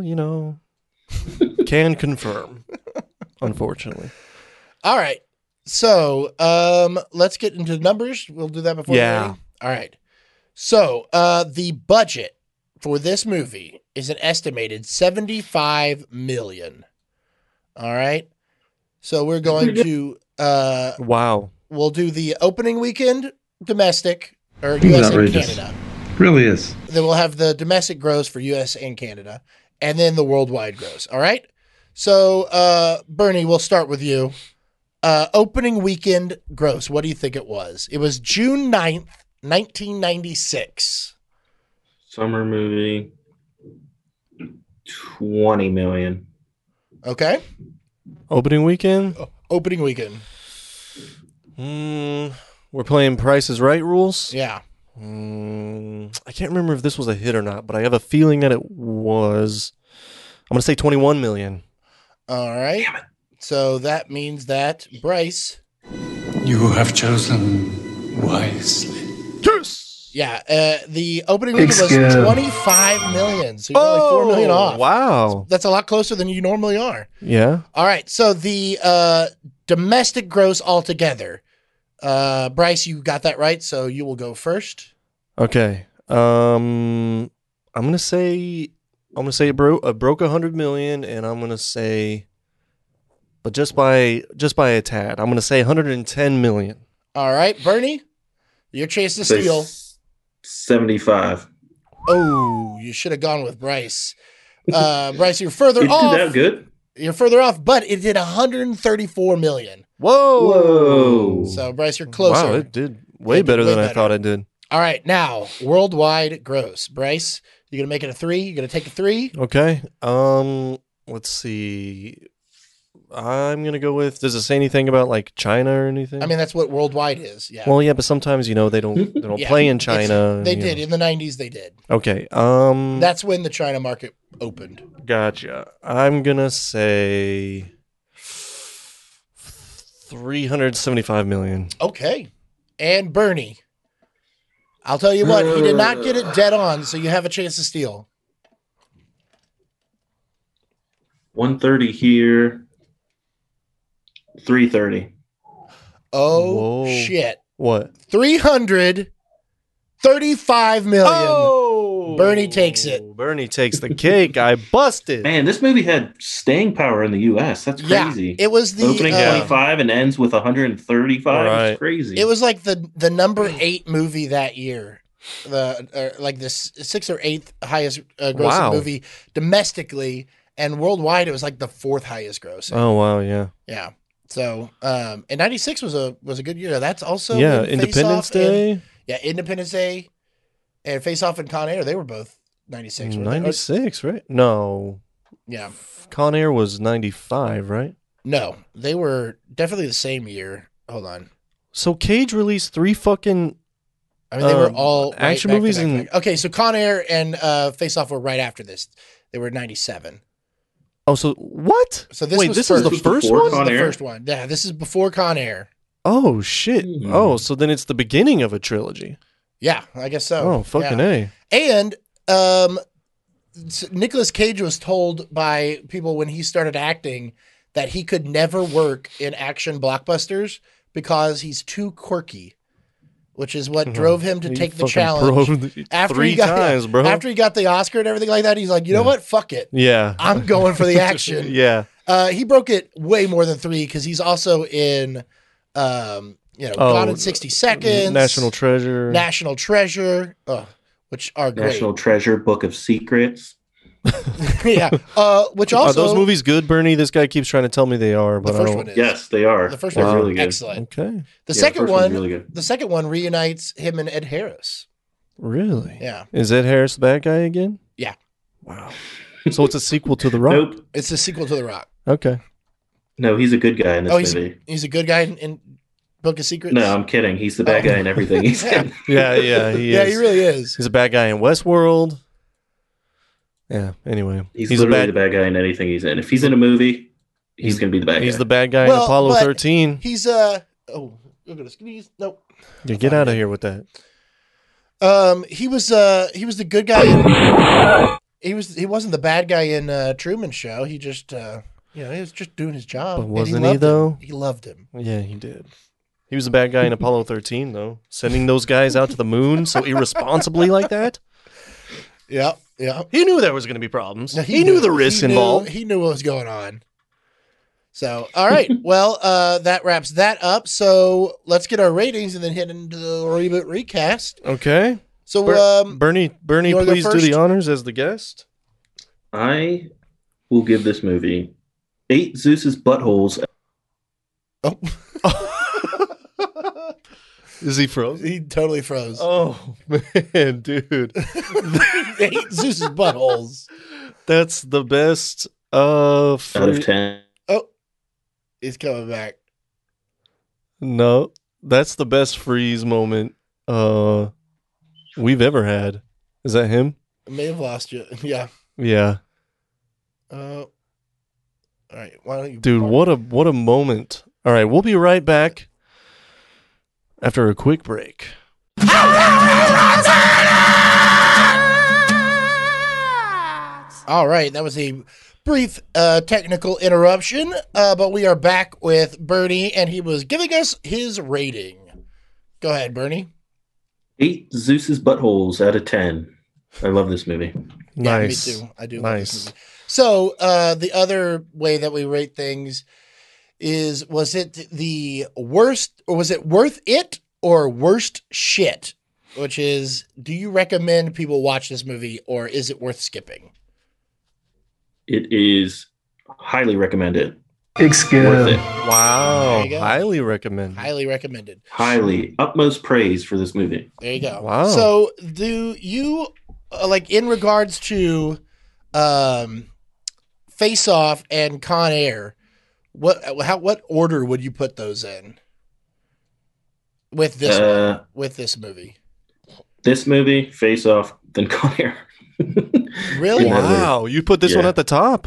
can confirm. Unfortunately. All right. So, let's get into numbers. We'll do that before. Yeah. we're ready. All right. So, the budget for this movie is an estimated $75 million. All right. So we're going to Wow. we'll do the opening weekend domestic or US and outrageous. Canada. Really is. Then we'll have the domestic gross for US and Canada, and then the worldwide gross. All right. So Bernie, we'll start with you. Opening weekend gross. What do you think it was? It was June 9th, 1996. Summer movie, 20 million. Okay. Opening weekend? Opening weekend. We're playing Price is Right rules? Yeah. I can't remember if this was a hit or not, but I have a feeling that it was. I'm going to say 21 million. All right. So that means that Bryce. You have chosen wisely. Yeah. The opening weekend was 25 million. So you're only 4 million off. Wow. That's a lot closer than you normally are. Yeah. All right. So the domestic gross altogether. Bryce, you got that right. So you will go first. Okay. I'm gonna say it broke 100 million, and I'm gonna say, but just by a tad, I'm gonna say 110 million. All right, Bernie, your chance to Say steal. 75. Oh, you should have gone with Bryce. Bryce, you're further It off. did that good? You're further off, but it did 134 million. Whoa. So Bryce, you're closer. Wow, it did way It did better way than I better. thought it did. All right, now worldwide gross. Bryce, you gonna make it a 3? You gonna take a 3? Okay. Let's see. I'm gonna go with. Does it say anything about like China or anything? I mean, that's what worldwide is. Yeah. well, yeah, but sometimes they don't Yeah, play in it's- China. They you did know. in the 90s. They did. Okay. That's when the China market opened. Gotcha. I'm gonna say 375 million. Okay. And Bernie, I'll tell you what, he did not get it dead on, so you have a chance to steal. 130 here. 330. Oh, Whoa. shit. What? 335 million. Oh, Bernie takes it. Bernie takes the cake. I busted. Man, this movie had staying power in the U.S. That's Yeah, crazy. it was the Opening 25 and ends with 135. Right. It's crazy. it was like the number 8 movie that year. Like the 6th or 8th highest grossing Wow. movie domestically, and worldwide it was like the 4th highest grossing. Oh wow, yeah. Yeah. So, and 96 was a good year. That's also Yeah, when Independence Face Off and- Day. yeah, Independence Day and Face Off and Con Air, they were both 96. weren't they? 96, right? No. Yeah. Con Air was 95, right? No, they were definitely the same year. Hold on. So Cage released 3 fucking I mean, they were all right action back to movies back to and- back. Okay, so Con Air and Face Off were right after this. They were 97. Oh, so what? So this Wait, was this first. is the This was first before one? This is Con the Air? first one. Yeah, this is before Con Air. Oh shit. Hmm. Oh, so then it's the beginning of a trilogy. Yeah, I guess so. Oh, fucking yeah. A. And Nicolas Cage was told by people when he started acting that he could never work in action blockbusters because he's too quirky, which is what drove him to He take the fucking challenge. broke After three he got times, bro. after he got the Oscar and everything like that, he's like, you know what? Fuck it. Yeah. I'm going for the action. Yeah. He broke it way more than 3 because he's also in, Gone in 60 Seconds, National Treasure. National Treasure, which are great. National Treasure, Book of Secrets. Yeah. Which Are also those movies good, Bernie? This guy keeps trying to tell me they are, but the I first don't. one is. Yes, they are. The first They're one's really good. excellent. Okay. The Yeah, second first one's one, really good. the second one reunites him and Ed Harris. Really? Yeah. Is Ed Harris the bad guy again? Yeah. Wow. So it's a sequel to The Rock. Nope. It's a sequel to The Rock. Okay. No, he's a good guy in this Oh, movie. he's a good guy in Book of Secrets. No, I'm kidding. He's the bad guy in everything he's in. Yeah, yeah, he is. Yeah, he really is. He's a bad guy in Westworld. Yeah. Anyway, He's a literally bad. the bad guy in anything he's in. If he's in a movie, he's going to be the bad He's guy. the bad guy Well, in Apollo but 13. He's you're gonna sneeze. Nope. Yeah, get out of here with that. He was the good guy. He wasn't the bad guy in Truman Show. He just he was just doing his job. But And wasn't he, loved him. though? He loved him. Yeah, he did. He was the bad guy in Apollo 13, though, sending those guys out to the moon so irresponsibly like that. Yeah. Yeah. He knew there was going to be problems. No, he knew the risks involved. He knew what was going on. So, all right. Well, that wraps that up. So let's get our ratings and then head into the reboot recast. Okay. So, Bernie, you wanna go please do the first? honors as the guest. I will give this movie 8 Zeus's buttholes. Oh, Is he frozen? he totally froze. Oh, man, dude. Eight Zeus's buttholes. That's the best Out of 10. Oh, he's coming back. No, that's the best freeze moment we've ever had. Is that him? I may have lost you. Yeah. Yeah. All right. Why don't you, Dude, what a moment. All right, we'll be right back after a quick break. All right, that was a brief technical interruption, but we are back with Bernie, and he was giving us his rating. Go ahead, Bernie. 8 Zeus's buttholes out of 10. I love this movie. Nice. Yeah, me too. I do. Love this Nice. movie. So the other way that we rate things is, was it the worst, or was it worth it, or worst shit? Which is, do you recommend people watch this movie, or is it worth skipping? It is highly recommended. It's Worth it. Wow. There you go. Highly recommend. Highly recommended. Highly. Utmost praise for this movie. There you go. Wow. So, do you like, in regards to Face Off and Con Air? What order would you put those in with this one, with this movie? This movie, Face Off, then Con Air. Really? Yeah. Wow. You put this one Yeah. at the top?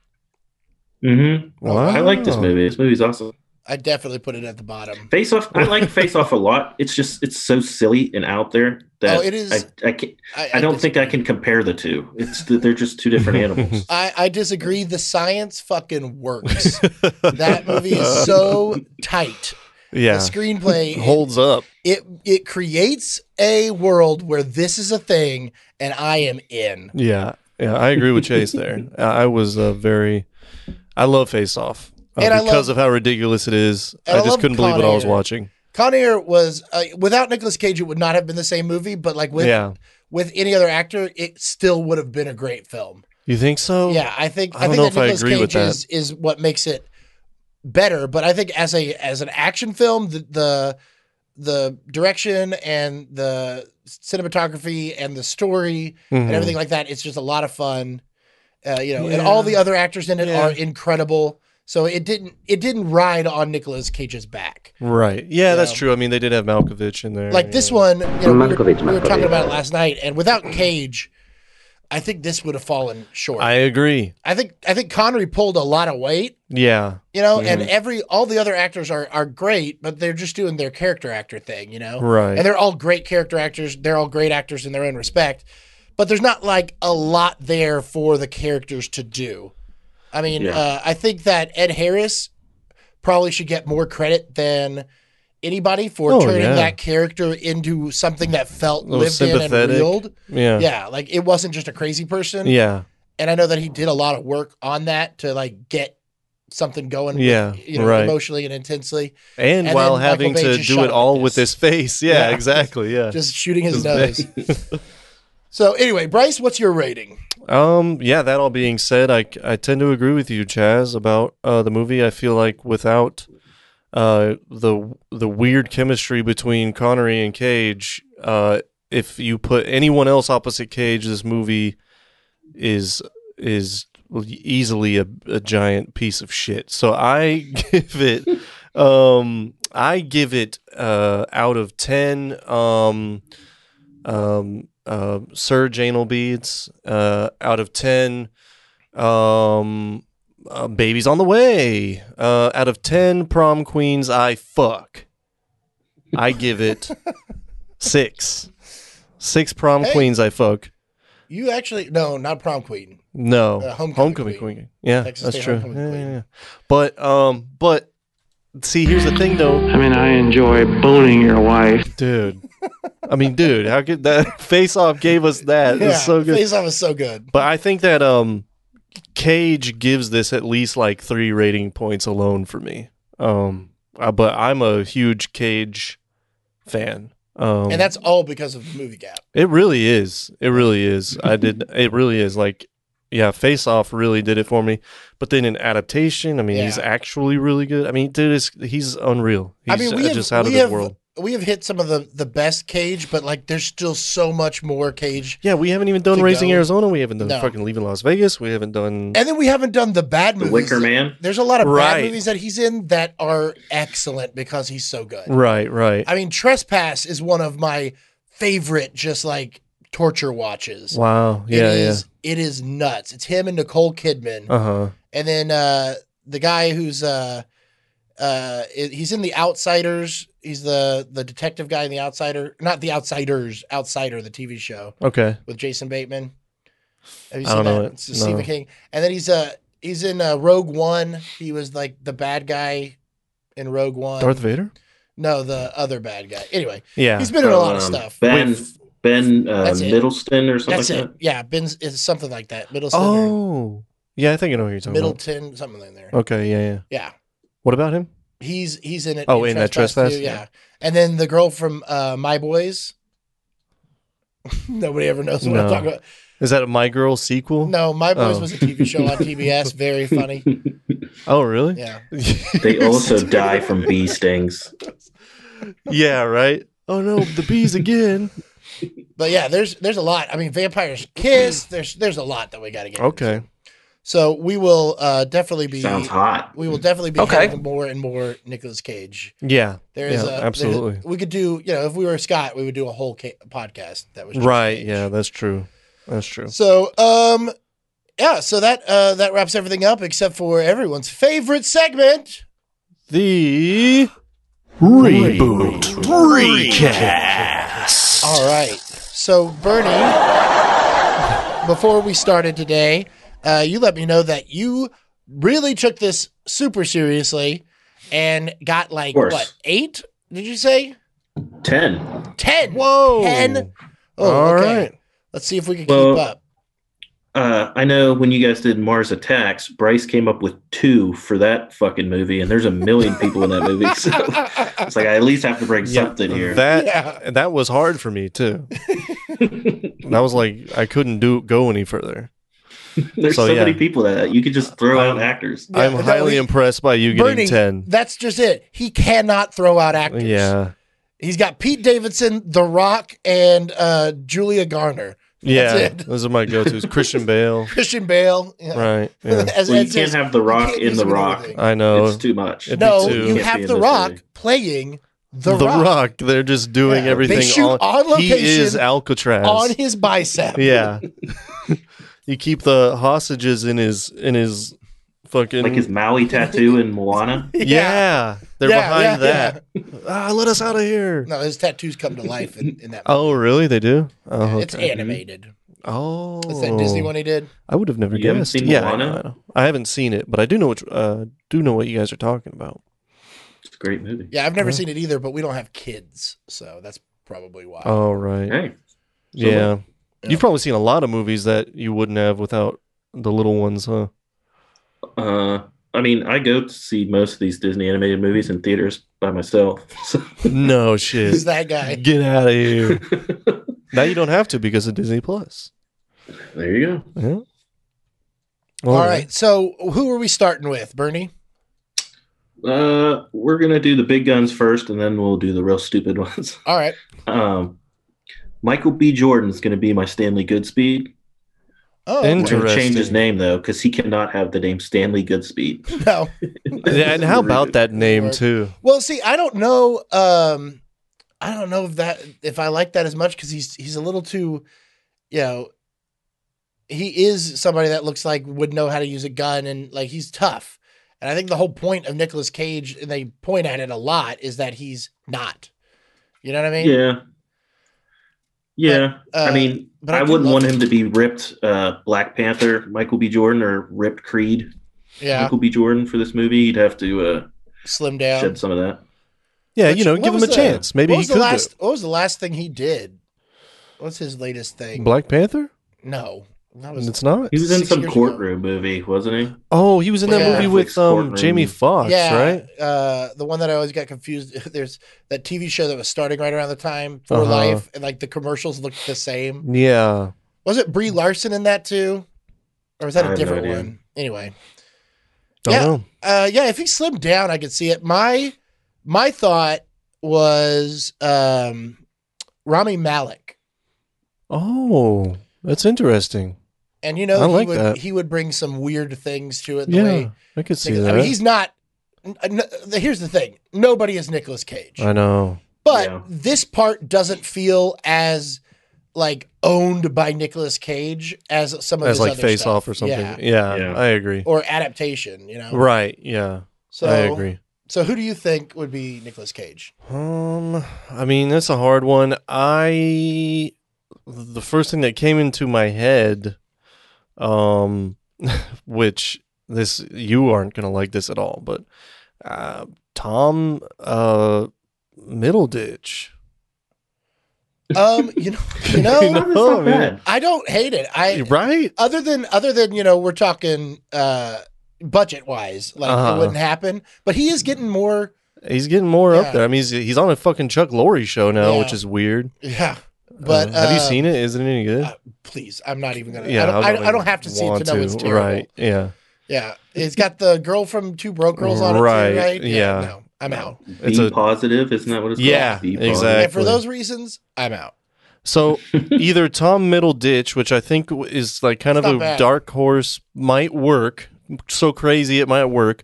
Mm-hmm. Wow. I like this movie. This movie's awesome. I definitely put it at the bottom. Face Off. I like Face Off a lot. It's just it's so silly and out there that It is. I can't. I don't think I can compare the two. They're just two different animals. I disagree. The science fucking works. That movie is so tight. Yeah. The screenplay Holds up. it creates a world where this is a thing, and I am in. Yeah. Yeah. I agree with Chase there. I was I love Face Off. And I Because love- of how ridiculous it is. and I I just love couldn't believe Con what I was Air. watching. Con Air was without Nicolas Cage, it would not have been the same movie. But like with any other actor, it still would have been a great film. You think so? Yeah, I think I don't know that if I Nicolas agree with Cage is what makes it better. But I think as an action film, the direction and the cinematography and the story and everything like that, it's just a lot of fun. And all the other actors in it are incredible. So it didn't ride on Nicolas Cage's back. Right. Yeah, that's true. I mean, they did have Malkovich in there. Like this one, we were talking about it last night, and without Cage, I think this would have fallen short. I agree. I think Connery pulled a lot of weight, Yeah. and all the other actors are great, but they're just doing their character actor thing, Right. And they're all great character actors. They're all great actors in their own respect, but there's not like a lot there for the characters to do. I mean, I think that Ed Harris probably should get more credit than anybody for turning that character into something that felt lived in and sympathetic. real. Yeah. Yeah, like it wasn't just a crazy person. Yeah. And I know that he did a lot of work on that to like get something going, right. emotionally and intensely. And And while then Michael having Bay to just do shot it it all like with this. his face. Yeah, Yeah. exactly. Yeah. Just shooting his His nose. face. So anyway, Bryce, what's your rating? Yeah, that all being said, I tend to agree with you, Chaz, about the movie. I feel like without the weird chemistry between Connery and Cage, if you put anyone else opposite Cage, this movie is easily a giant piece of shit. So I give it out of 10 Surge anal beads, out of 10 babies on the way, out of 10 prom queens I fuck. I give it 6 prom queens I fuck. You actually not prom queen. No, Homecoming queen. Yeah, Texas that's State true. Homecoming Queen. Yeah. But see, here's the thing, though, I mean, I enjoy boning your wife. dude. I mean, dude, how could that Face Off gave us that? It's so good. Face Off is so good. But I think that Cage gives this at least like 3 rating points alone for me. But I'm a huge Cage fan. And that's all because of the movie gap. It really is. It really is. It really is. Like, yeah, Face Off really did it for me. But then in adaptation, I mean, he's actually really good. I mean, dude, he's unreal. He's just out of this world. We have hit some of the best Cage, but like there's still so much more Cage. Yeah, we haven't even done Raising Arizona. We haven't done fucking Leaving Las Vegas. We haven't done... And then we haven't done the bad movies. The Wicker Man. There's a lot of bad movies that he's in that are excellent because he's so good. Right. I mean, Trespass is one of my favorite just like torture watches. Wow. Yeah, It is nuts. It's him and Nicole Kidman. Uh-huh. And then the guy who's he's in The Outsiders. He's the detective guy in The Outsider. Not The Outsiders, Outsider, the TV show. Okay. With Jason Bateman. Have you I seen don't that? know it. It's Stephen King. And then he's in Rogue One. He was like the bad guy in Rogue One. Darth Vader? No, the other bad guy. Anyway. Yeah. He's been in a lot of stuff. Ben Middleton or something That's like it. that? Yeah, it's something like that. Middleton. Oh. Yeah, I think I know who you're talking Middleton, something in there. about. Okay, yeah. Yeah. What about him? He's in it. Oh, in that Trespass? Too, yeah. And then the girl from My Boys. Nobody ever knows what I'm talking about. Is that a My Girl sequel? No, My Boys was a TV show on TBS. Very funny. Oh, really? Yeah. They also die from bee stings. Yeah, right? Oh, no, the bees again. But yeah, there's a lot. I mean, Vampires Kiss. There's a lot that we got to get Okay. into. So we will definitely be... Sounds hot. We will definitely be having more and more Nicolas Cage. Yeah. Absolutely. We could do, if we were Scott, we would do a whole podcast that was just right. Cage. Yeah, that's true. That's true. So, so that wraps everything up except for everyone's favorite segment. The Reboot Recast. All right. So, Bernie, before we started today, you let me know that you really took this super seriously and got like, 8? Did you say? 10. 10. Whoa. 10. Oh, all okay. right. Let's see if we can keep up. I know when you guys did Mars Attacks, Bryce came up with 2 for that fucking movie, and there's a million people in that movie. So it's like I at least have to bring something here. That was hard for me too. That was like I couldn't go any further. There's so many people that you could just throw out actors. I'm highly impressed by you getting Bernie, 10. That's just it. He cannot throw out actors. Yeah. He's got Pete Davidson, The Rock, and Julia Garner. Those are my go-tos. Christian Bale. Christian Bale. Yeah. Right. Yeah. You can't have The Rock in The Rock. Anything. I know. It's too much. You have The Rock playing The Rock. They're just doing everything. They shoot on location. He is Alcatraz. On his bicep. Yeah. You keep the hostages in his fucking... Like his Maui tattoo in Moana? Yeah. They're behind that. Let us out of here. No, his tattoos come to life in that movie. Oh, really? They do? Oh, okay. It's animated. Oh. It's that Disney one he did. I would have never You haven't guessed. seen Yeah, Moana? I haven't seen it, but I do know what you guys are talking about. It's a great movie. Yeah, I've never seen it either, but we don't have kids, so that's probably why. Oh, right. Hey. Yeah. You've probably seen a lot of movies that you wouldn't have without the little ones, huh? I mean, I go to see most of these Disney animated movies in theaters by myself. So. No shit. Who's that guy? Get out of here. Now you don't have to because of Disney Plus. There you go. Yeah. All right. So who are we starting with, Bernie? We're gonna do the big guns first, and then we'll do the real stupid ones. All right. Michael B. Jordan's gonna be my Stanley Goodspeed. Oh, We're interesting. gonna change his name though, because he cannot have the name Stanley Goodspeed. No. Yeah, and how about that name too? Well, see, I don't know. I don't know if I like that as much because he's a little too, he is somebody that looks like would know how to use a gun and like he's tough. And I think the whole point of Nicolas Cage, and they point at it a lot, is that he's not. You know what I mean? Yeah. Yeah. But, I mean, I wouldn't want him to be ripped Black Panther, Michael B. Jordan, or ripped Creed, Yeah. Michael B. Jordan for this movie. He'd have to Slim down. shed some of that. Yeah, Which- give what him was a chance. Maybe what he was the could last? What was the last thing he did? What's his latest do thing? it. Black Panther? No, that was It's not. He was in 6 some years courtroom movie, wasn't he? Oh, he was in that Yeah. movie with Netflix courtroom. Jamie Foxx, yeah, right? the one that I always got confused. There's that TV show that was starting right around the time For Uh-huh. Life, and like the commercials looked the same. Yeah. Was it Brie Larson in that too, or was that I a have no different idea. one? Anyway, Don't know. yeah. If he slimmed down, I could see it. My thought was Rami Malek, Oh, that's interesting. and I like that. he would bring some weird things to it. The Yeah, way, I could see I that. mean, he's not. Here's the thing: nobody is Nicolas Cage. I know. But Yeah. this part doesn't feel as like owned by Nicolas Cage as some of As his like other Face stuff. Off or something. Yeah. Yeah, I agree. Or adaptation, Right. Yeah, So I agree. So who do you think would be Nicolas Cage? I mean, that's a hard one. The first thing that came into my head, which you aren't gonna like this at all, but Tom Middleditch. You know, You know, That's not man. bad. I don't hate it. Right? Other than we're talking budget wise, like Uh-huh. it wouldn't happen. But he is getting more. He's getting more Yeah. up there. I mean, he's on a fucking Chuck Lorre show now, Yeah. which is weird. Yeah, but have you seen it? Is it any good? Please, I'm not even gonna. Yeah, I don't have to see it to know it's terrible. Right? Yeah, Yeah, it's got the girl from Two Broke Girls on it Right, too, right? yeah. No, I'm out. It's Be a- positive, isn't that what it's Yeah, called? Be exactly. positive. And for those reasons, I'm out. So either Tom Middleditch, which I think is like kind It's of not a bad. dark horse, might work. So crazy it might work,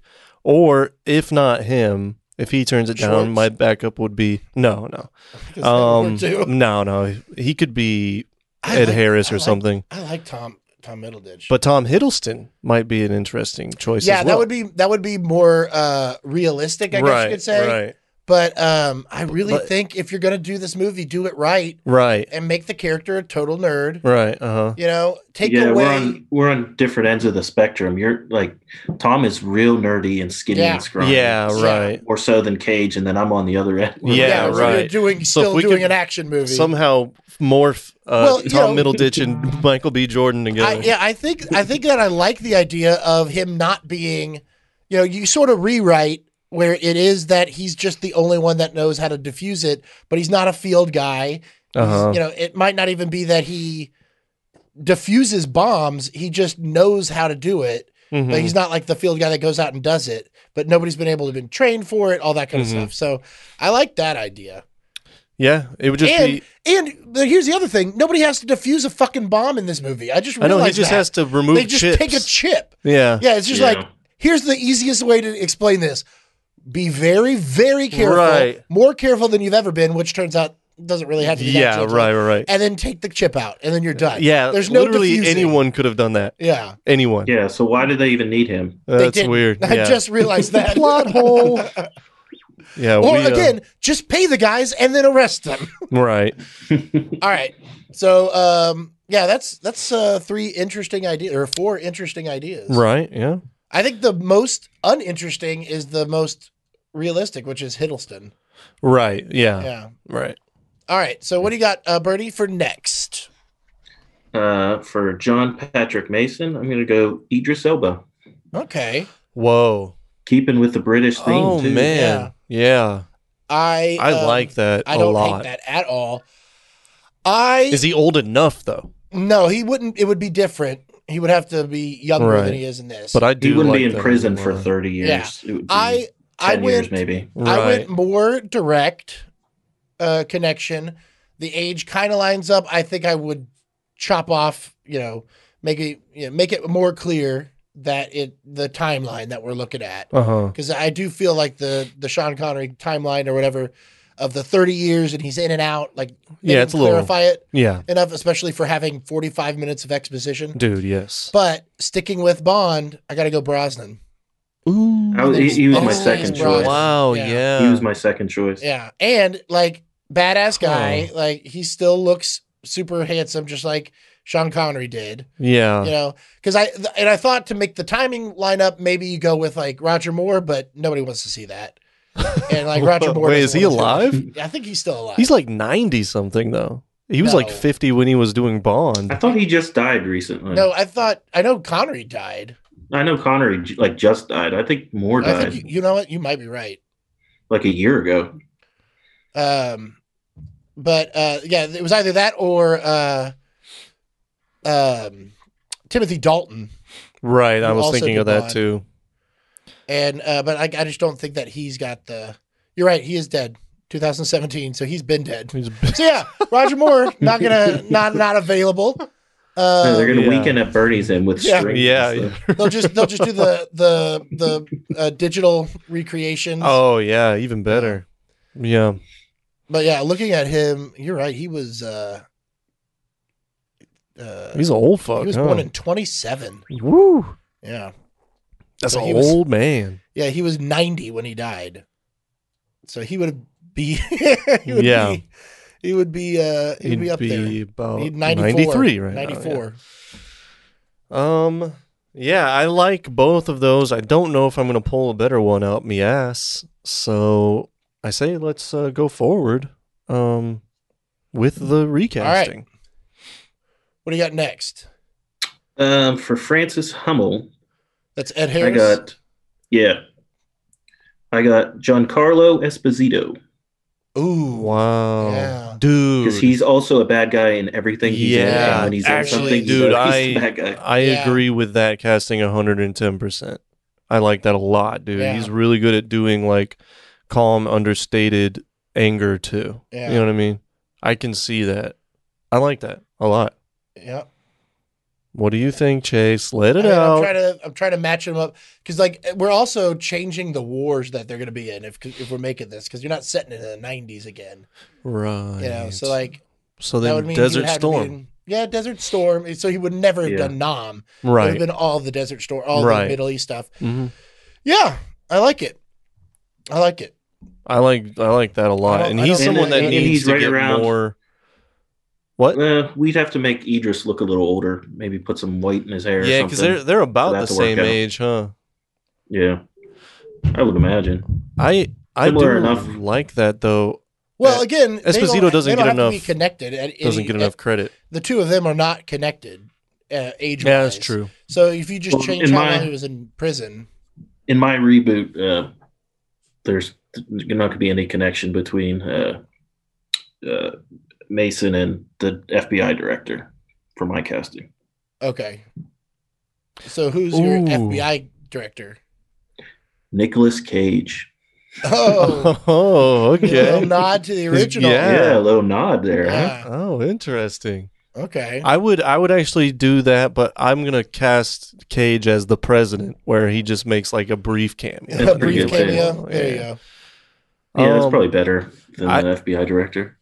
or if not him, if he turns it down, Schwartz? my backup would be no. Is that what we're doing? No. He could be I Ed like- Harris I or like- something. I like Tom Middleditch. But Tom Hiddleston might be an interesting choice. yeah, as well. that would be more realistic, I guess you could say. Right. But I really think if you're gonna do this movie, do it right Right. and make the character a total nerd. Right. Uh huh. Take Yeah, away. we're on different ends of the spectrum. You're like Tom is real nerdy and skinny Yeah. and scrawny. Yeah. Right. More so than Cage, and then I'm on the other end. Yeah, where you're right. doing So if still we doing could an action movie. Somehow morph Well, Tom Middleditch and Michael B. Jordan together. I think that I like the idea of him not being, you sort of rewrite where it is that he's just the only one that knows how to diffuse it, but he's not a field guy. Uh-huh. It might not even be that he diffuses bombs. He just knows how to do it. Mhm. But he's not like the field guy that goes out and does it, but nobody's been able to been trained for it, all that kind of Mm-hmm. stuff. So I like that idea. Yeah, it would just be. But here's the other thing. Nobody has to defuse a fucking bomb in this movie. I just I know realized he just that. has to remove They just chips. take a chip. Yeah. Yeah, it's just Yeah. like, here's the easiest way to explain this. Be very, very careful. Right. More careful than you've ever been, which turns out doesn't really have to be that Yeah, gentle. right. And then take the chip out, and then you're done. Yeah, There's no literally diffusing. anyone could have done that. Yeah. Anyone. Yeah, so why do they even need him? They That's didn't. weird. I Yeah. just realized that. Plot hole. Yeah. Or we, again, just pay the guys and then arrest them. right. All right. So, that's 3 interesting ideas, or 4 interesting ideas. Right. Yeah. I think the most uninteresting is the most realistic, which is Hiddleston. Right. Yeah. Yeah. Right. All right. So what do you got, Bertie, for next? For John Patrick Mason, I'm going to go Idris Elba. Okay. Whoa. Keeping with the British theme, Oh too. man. Yeah. I like that I a don't lot. hate that at all. Is he old enough though? No, he wouldn't. It would be different. He would have to be younger Right. than he is in this. But I do. He wouldn't like be in that prison a for lot. 30 years. Yeah. It would be I 10 years, went maybe. I Right. went more direct connection. The age kind of lines up. I think I would chop off. Make it more clear that the timeline that we're looking at. Uh-huh. Because I do feel like the Sean Connery timeline or whatever of the 30 years and he's in and out, like they Yeah, it's didn't a little- clarify it Yeah. enough, especially for having 45 minutes of exposition. Dude, yes. But sticking with Bond, I got to go Brosnan. Ooh. He was my Oh, second Brosnan. choice. Wow, Yeah. yeah. He was my second choice. Yeah, and like badass guy, Huh. like he still looks super handsome, just like Sean Connery did. Yeah. Because I thought to make the timing line up, maybe you go with like Roger Moore, but nobody wants to see that. And like Roger Moore. Wait, doesn't is he wanna do it. alive? I think he's still alive. He's like 90 something though. He was like No. 50 when he was doing Bond. I thought he just died recently. No, I know Connery died. I know Connery like just died. I think Moore I died think you know what? You might be right. like a year ago. But yeah, it was either that or Timothy Dalton. Right, I Who was also thinking did of that Bond. too. And but I just don't think that he's got the. You're right. He is dead. 2017. So he's been dead. So yeah, Roger Moore not available. No, they're gonna Yeah. weekend at Bernie's in with Yeah. strings. Yeah, and yeah. stuff. They'll just do the digital recreations. Oh yeah, even better. Yeah. But yeah, looking at him, you're right. He was He's an old fuck. he was huh? born in 27. Woo. Yeah. That's So an he was- old man. Yeah, he was 90 when he died. So he would be Yeah. he would be up there. about He'd 94, 93 right now, 94. yeah, I like both of those. I don't know if I'm going to pull a better one out me ass. So I say let's go forward with the recasting. What do you got next? For Francis Hummel, That's Ed I Harris. got Giancarlo Esposito Ooh. Wow. Yeah. Dude. because he's also a bad guy in everything he's in. Yeah, And when he's actually, in something, dude, he's a bad guy. I Yeah. agree with that casting 110%. I like that a lot, dude. Yeah. He's really good at doing like calm, understated anger too. Yeah. You know what I mean? I can see that. I like that a lot. Yeah. What do you think, Chase? Let it I mean, out. I'm trying to match them up because like we're also changing the wars that they're going to be in if we're making this because you're not setting it in the 90s again. Right. You know, so like so that then would mean he Desert would have to be Storm. in- yeah, Desert Storm. So he would never have Yeah. done Nam. It would Right. have been all the Desert Storm, all Right. the Middle East stuff. hmm Yeah, I like it. I like it. I like that a lot. I And don't- he's I don't- someone that and needs he's to right get around- more. What? We'd have to make Idris look a little older. Maybe put some white in his hair. Yeah, or because something. they're about for the that to work same out. age, huh? Yeah, I would imagine. I Similar do enough. like that though. Well, again, Esposito doesn't they get don't have to be enough- connected. Doesn't get enough credit. The two of them are not connected age. Yeah, that's true. So if you just Well, change in how my- long he was in prison, In my reboot, there's not going to be any connection between Mason and the FBI director for my casting. okay. So who's your Ooh. FBI director? Nicolas Cage. Oh, Oh, a okay. little nod to the original. Yeah. Yeah, a little nod there. Huh? Yeah. Oh, interesting. Okay. I would actually do that, but I'm gonna cast Cage as the president, where he just makes like a brief cameo. That's A pretty brief good, too. cameo. There you go. Yeah, that's Um, probably better than I- the FBI director.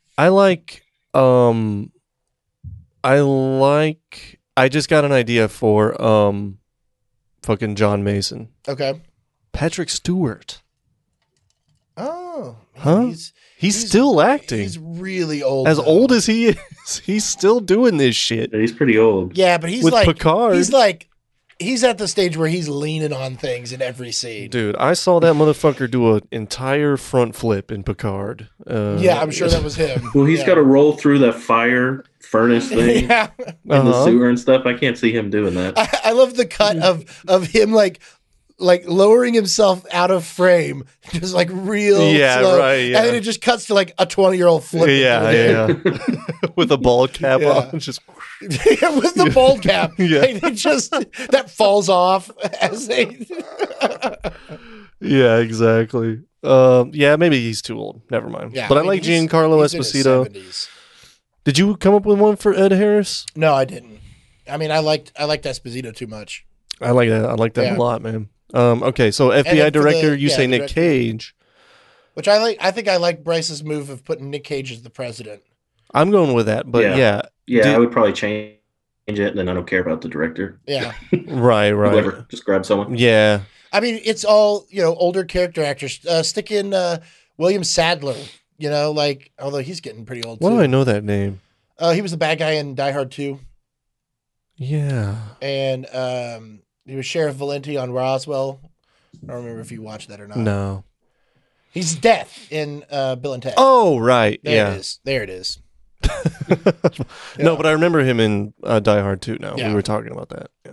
I just got an idea for fucking John Mason. Okay. Patrick Stewart. Oh. man, Huh? He's still acting. He's really old. As though. old as he is, he's still doing this shit. He's pretty old. Yeah, but he's with like Picard. he's at the stage where he's leaning on things in every scene. Dude, I saw that motherfucker do an entire front flip in Picard. Yeah, I'm sure that was him. Well, he's yeah. got to roll through the fire furnace thing Yeah. in the Uh-huh. sewer and stuff. I can't see him doing that. I love the cut of him like lowering himself out of frame, just like real Yeah, slow. right, yeah. And then it just cuts to like a 20-year-old flip. Yeah. With a ball cap Yeah. on. Just With the bold cap. Yeah. Like, they just that falls off as they yeah, exactly. Yeah, maybe he's too old. Never mind. Yeah, but I mean, like he's- Giancarlo he's in his Esposito. 70s. Did you come up with one for Ed Harris? No, I didn't. I mean, I liked Esposito too much. I like that. I like that Yeah. a lot, man. Okay, so then FBI for director, the- you yeah, say the Nick director. Cage. Which I like. I think I like Bryce's move of putting Nick Cage as the president. I'm going with that, but Yeah. yeah. Yeah, Did- I would probably change it, and then I don't care about the director. Yeah. Right. Whoever, just grab someone. Yeah. I mean, it's all, older character actors. Stick in William Sadler, like, although he's getting pretty old Why too. do I know that name? He was the bad guy in Die Hard 2. Yeah. And he was Sheriff Valenti on Roswell. I don't remember if you watched that or not. No. He's Death in Bill and Ted. Oh, right. There Yeah. it is. There it is. No, but I remember him in Die Hard 2 now. Yeah. We were talking about that. Yeah.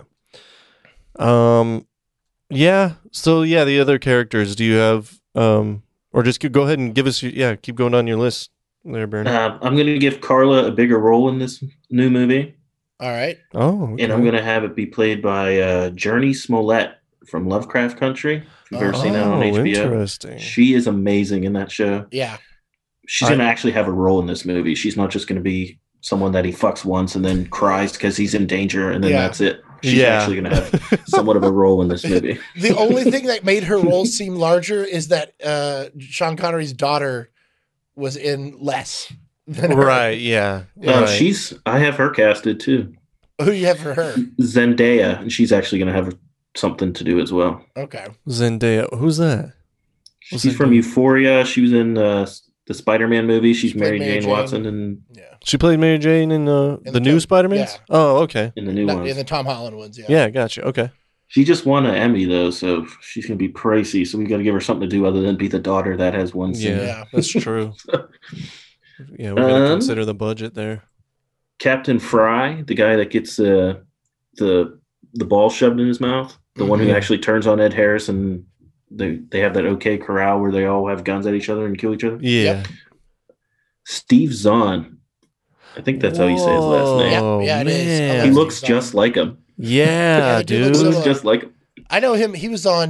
Yeah. So, yeah, the other characters, do you have, or just go ahead and give us, keep going down your list there, Bernie. I'm going to give Carla a bigger role in this new movie, All right. Oh, okay. and I'm going to have it be played by Journey Smollett from Lovecraft Country. If you've ever seen that on HBO. Interesting. She is amazing in that show. Yeah. She's going to actually have a role in this movie. She's not just going to be someone that he fucks once and then cries because he's in danger, and then that's it. She's actually going to have somewhat of a role in this movie. The only thing that made her role seem larger is that Sean Connery's daughter was in less than her. Right, yeah. Right. I have her casted too. Who do you have for her? Zendaya, and she's actually going to have something to do as well. Okay. Zendaya. Who's that? She's from Euphoria. She was in the Spider-Man movie. She's Mary Jane Watson, and she played Mary Jane in the new Spider-Man. Yeah. Oh, okay. In the new ones, in the Tom Holland ones. Yeah. Yeah, gotcha. Okay. She just won an Emmy though, so she's gonna be pricey. So we got to give her something to do other than be the daughter that has one scene. Yeah, that's true. Yeah, we got to consider the budget there. Captain Fry, the guy that gets the ball shoved in his mouth, the one who actually turns on Ed Harris, and they have that OK Corral where they all have guns at each other and kill each other. Yeah. Yep. Steve Zahn. I think that's how you say his last name. Yeah, it is. He looks just like him. Yeah, dude. He looks just like him. I know him. He was on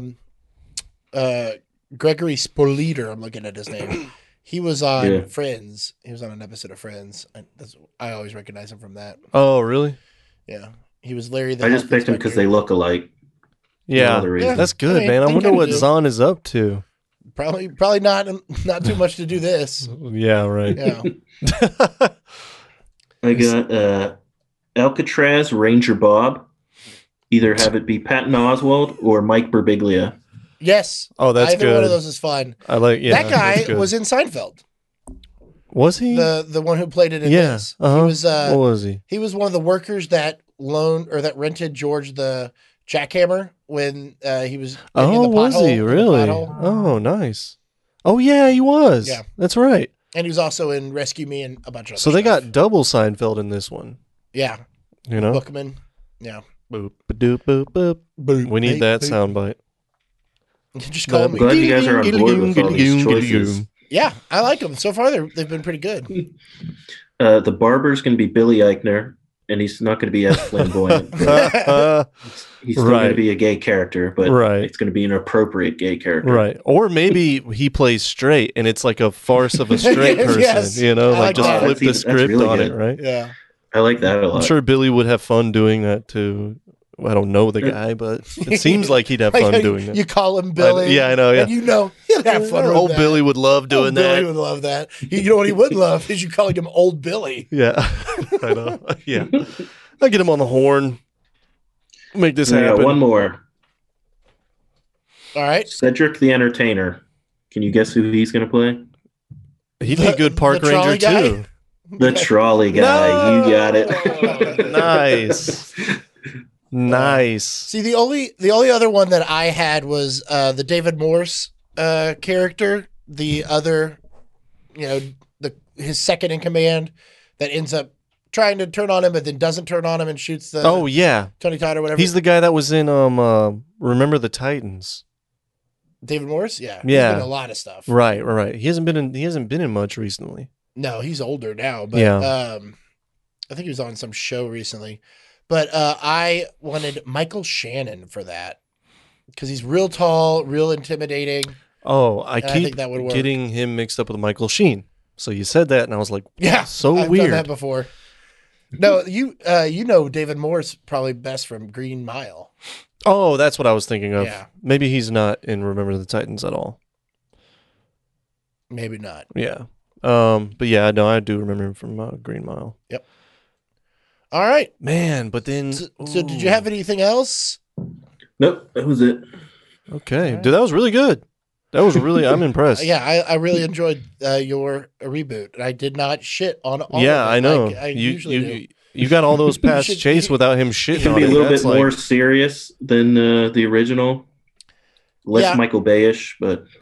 Gregory Spoleter. I'm looking at his name. He was on Friends. He was on an episode of Friends. I always recognize him from that. Oh, really? Yeah. He was Larry the I just picked him because they look alike. Yeah, that's good, man. I wonder what Zahn is up to. Probably not too much to do this. Yeah, right. Yeah. I got Alcatraz Ranger Bob. Either have it be Patton Oswalt or Mike Birbiglia. Yes. Oh, that's Either good. one of those is fun. I like. Yeah, that guy was in Seinfeld. Was he the one who played it in this? Uh-huh. He was. What was he? He was one of the workers that rented George the jackhammer when he was. Oh, was he really? Oh, nice. Oh, yeah, he was. Yeah, that's right. And he was also in Rescue Me and a bunch of. So they got double Seinfeld in this one. Yeah. You know, Bookman. Yeah. Boop, boop, boop, boop. Boop, we need that soundbite. Just call me. I'm glad you guys are on board with all these choices. Yeah, I like them. So far, they've been pretty good. The barber's going to be Billy Eichner, and he's not going to be as flamboyant. He's still going to be a gay character, but it's going to be an appropriate gay character. Right. Or maybe he plays straight, and it's like a farce of a straight person. Yes. You know, like just that. flip the script really on good. it, right? Yeah. I like that a lot. I'm sure Billy would have fun doing that too. I don't know the guy, but it seems like he'd have fun doing it. You call him Billy. I know. Yeah. And you know he'll have fun with Old that. Billy would love doing that. Billy would love that. You know what he would love is you calling him Old Billy. Yeah. I know. Yeah. I'll get him on the horn. Make this happen. One more. All right. Cedric the Entertainer. Can you guess who he's going to play? He'd be a good park ranger too. The trolley guy. You got it. Nice. Nice. See, the only other one that I had was the David Morse character. The other, his second in command that ends up trying to turn on him, but then doesn't turn on him and shoots the. Oh yeah, Tony Todd or whatever. He's the guy that was in Remember the Titans. David Morse. Yeah. Yeah. He's been in a lot of stuff. Right. He hasn't been in much recently. No, he's older now, but I think he was on some show recently. But I wanted Michael Shannon for that because he's real tall, real intimidating. Oh, I think keep that would work. getting him mixed up with Michael Sheen. So you said that, and I was like, yeah, so I've weird. done that before. No, you know David Morse probably best from Green Mile. Oh, that's what I was thinking of. Yeah. Maybe he's not in Remember the Titans at all. Maybe not. Yeah. But yeah, no, I do remember him from Green Mile. Yep. All right, man. But then, so did you have anything else? Nope, that was it. Okay, dude, that was really good. That was really, I'm impressed. Yeah, I really enjoyed your reboot. I did not shit on all. Yeah, of it I know. like I usually do. You got all those past Chase without him It shitting can on be a it. little That's bit more serious than the original. Less Yeah. Michael Bayish, but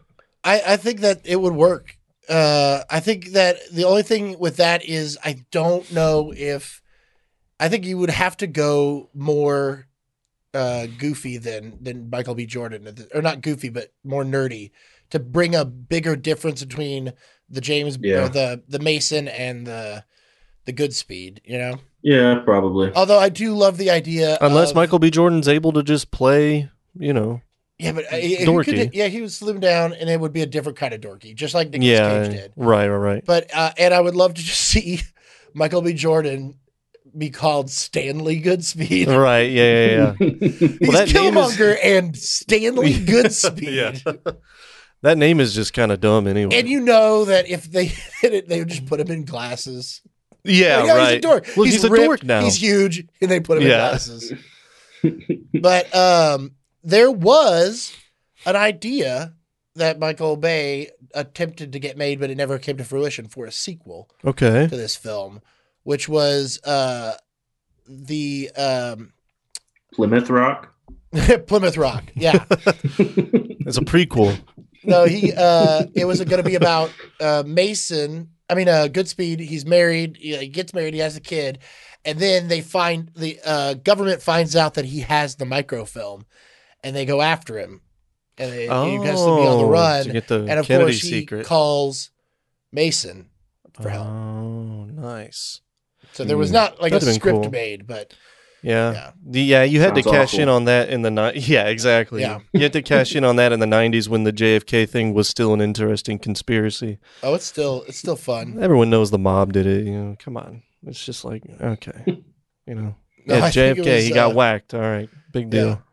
I think that it would work. I think that the only thing with that is I don't know if I think you would have to go more goofy than Michael B. Jordan, or not goofy, but more nerdy to bring a bigger difference between the James, or the Mason and the Goodspeed. You know? Yeah, probably. Although I do love the idea, unless Michael B. Jordan's able to just play, you know. Yeah, but dorky. He would slim down, and it would be a different kind of dorky, just like Nicolas Cage did. Right. But and I would love to just see Michael B. Jordan be called Stanley Goodspeed. Right? Yeah. He's Killmonger and Stanley Goodspeed. Yeah. That name is just kind of dumb anyway. And you know that if they did it, they would just put him in glasses. Yeah, right. He's a dork. Well, he's a ripped, dork now. He's huge, and they put him in glasses. But there was an idea that Michael Bay attempted to get made, but it never came to fruition, for a sequel to this film, which was the Plymouth Rock. Plymouth Rock, yeah. It's a prequel. No, it was going to be about Goodspeed. He's married. He gets married. He has a kid, and then they find the government finds out that he has the microfilm, and they go after him, and he has to be on the run. To get the and of Kennedy course, secret. He calls Mason for help. Oh, nice. So there was not like That'd a have been script cool. made, but Yeah. You had to Sounds cash awful. in on that in the Yeah, exactly. Yeah. You had to cash in on that in the 90s when the JFK thing was still an interesting conspiracy. oh, it's still fun. Everyone knows the mob did it, you know. Come on. It's just like, okay. You know. No, Yeah, I think JFK, it was, he got whacked. All right. Big deal.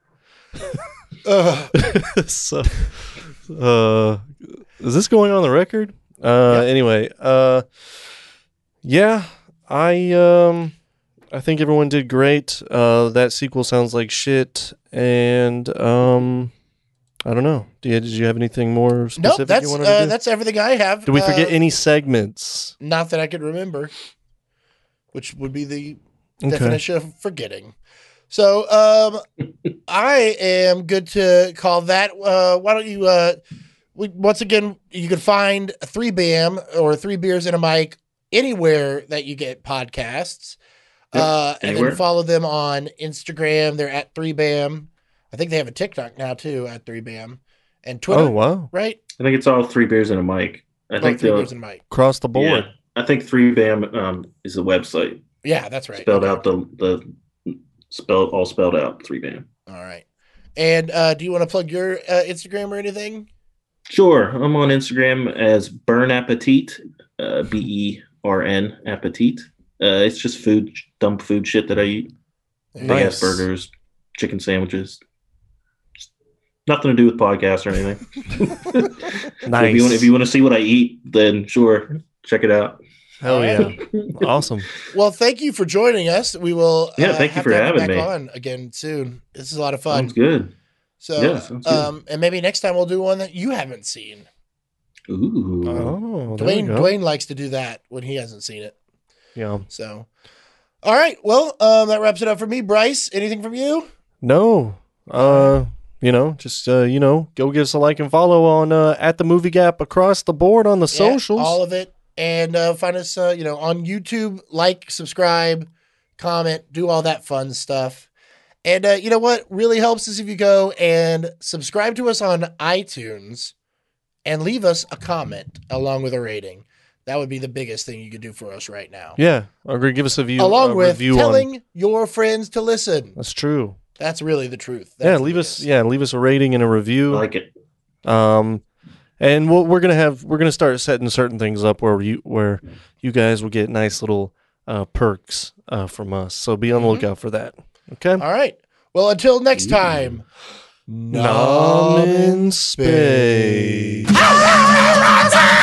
So is this going on the record? Anyway, yeah, I think everyone did great. That sequel sounds like shit, and I don't know. Did you have anything more specific Nope, you wanted to do? that's everything I have. Did we forget any segments? Not that I could remember, which would be the Okay. definition of forgetting. So I am good to call that. Why don't you? Once again, you can find 3BAM or 3 Beers and a Mic anywhere that you get podcasts. And anywhere. then follow them on Instagram. They're at 3BAM. I think they have a TikTok now too, at 3BAM, and Twitter. Oh, wow. Right? I think it's all 3 Beers and a Mic. I think 3 Beers and a Mic. Across the board. Yeah, I think 3BAM is the website. Yeah, that's right. Spelled Okay. out the spelled out 3BAM. All right. And do you want to plug your Instagram or anything? Sure, I'm on Instagram as Burn Appetit, BERN Appetit. It's just food, dumb food shit that I eat. Big ass burgers, chicken sandwiches. Nothing to do with podcasts or anything. Nice. If you want to see what I eat, then sure, check it out. Hell yeah. Awesome. Well, thank you for joining us. We will. Thank you have for to have having you back me. on again soon. This is a lot of fun. Sounds good. So, Yeah, sounds good. and maybe next time we'll do one that you haven't seen. Ooh. Oh, there we go. Dwayne likes to do that when he hasn't seen it. Yeah. So, all right. Well, that wraps it up for me. Bryce, anything from you? No. Just go give us a like and follow on at the Movie Gap across the board on the socials. All of it. And find us, on YouTube. Like, subscribe, comment, do all that fun stuff. And you know what really helps is if you go and subscribe to us on iTunes and leave us a comment along with a rating. That would be the biggest thing you could do for us right now. Yeah, I agree. Give us a view. Along with review telling your friends to listen. That's true. That's really the truth. Leave us a rating and a review. I like it. And we're gonna start setting certain things up where you guys will get nice little perks from us. So be on the lookout for that. Okay. All right. Well, until next time. Nom in space. Hey!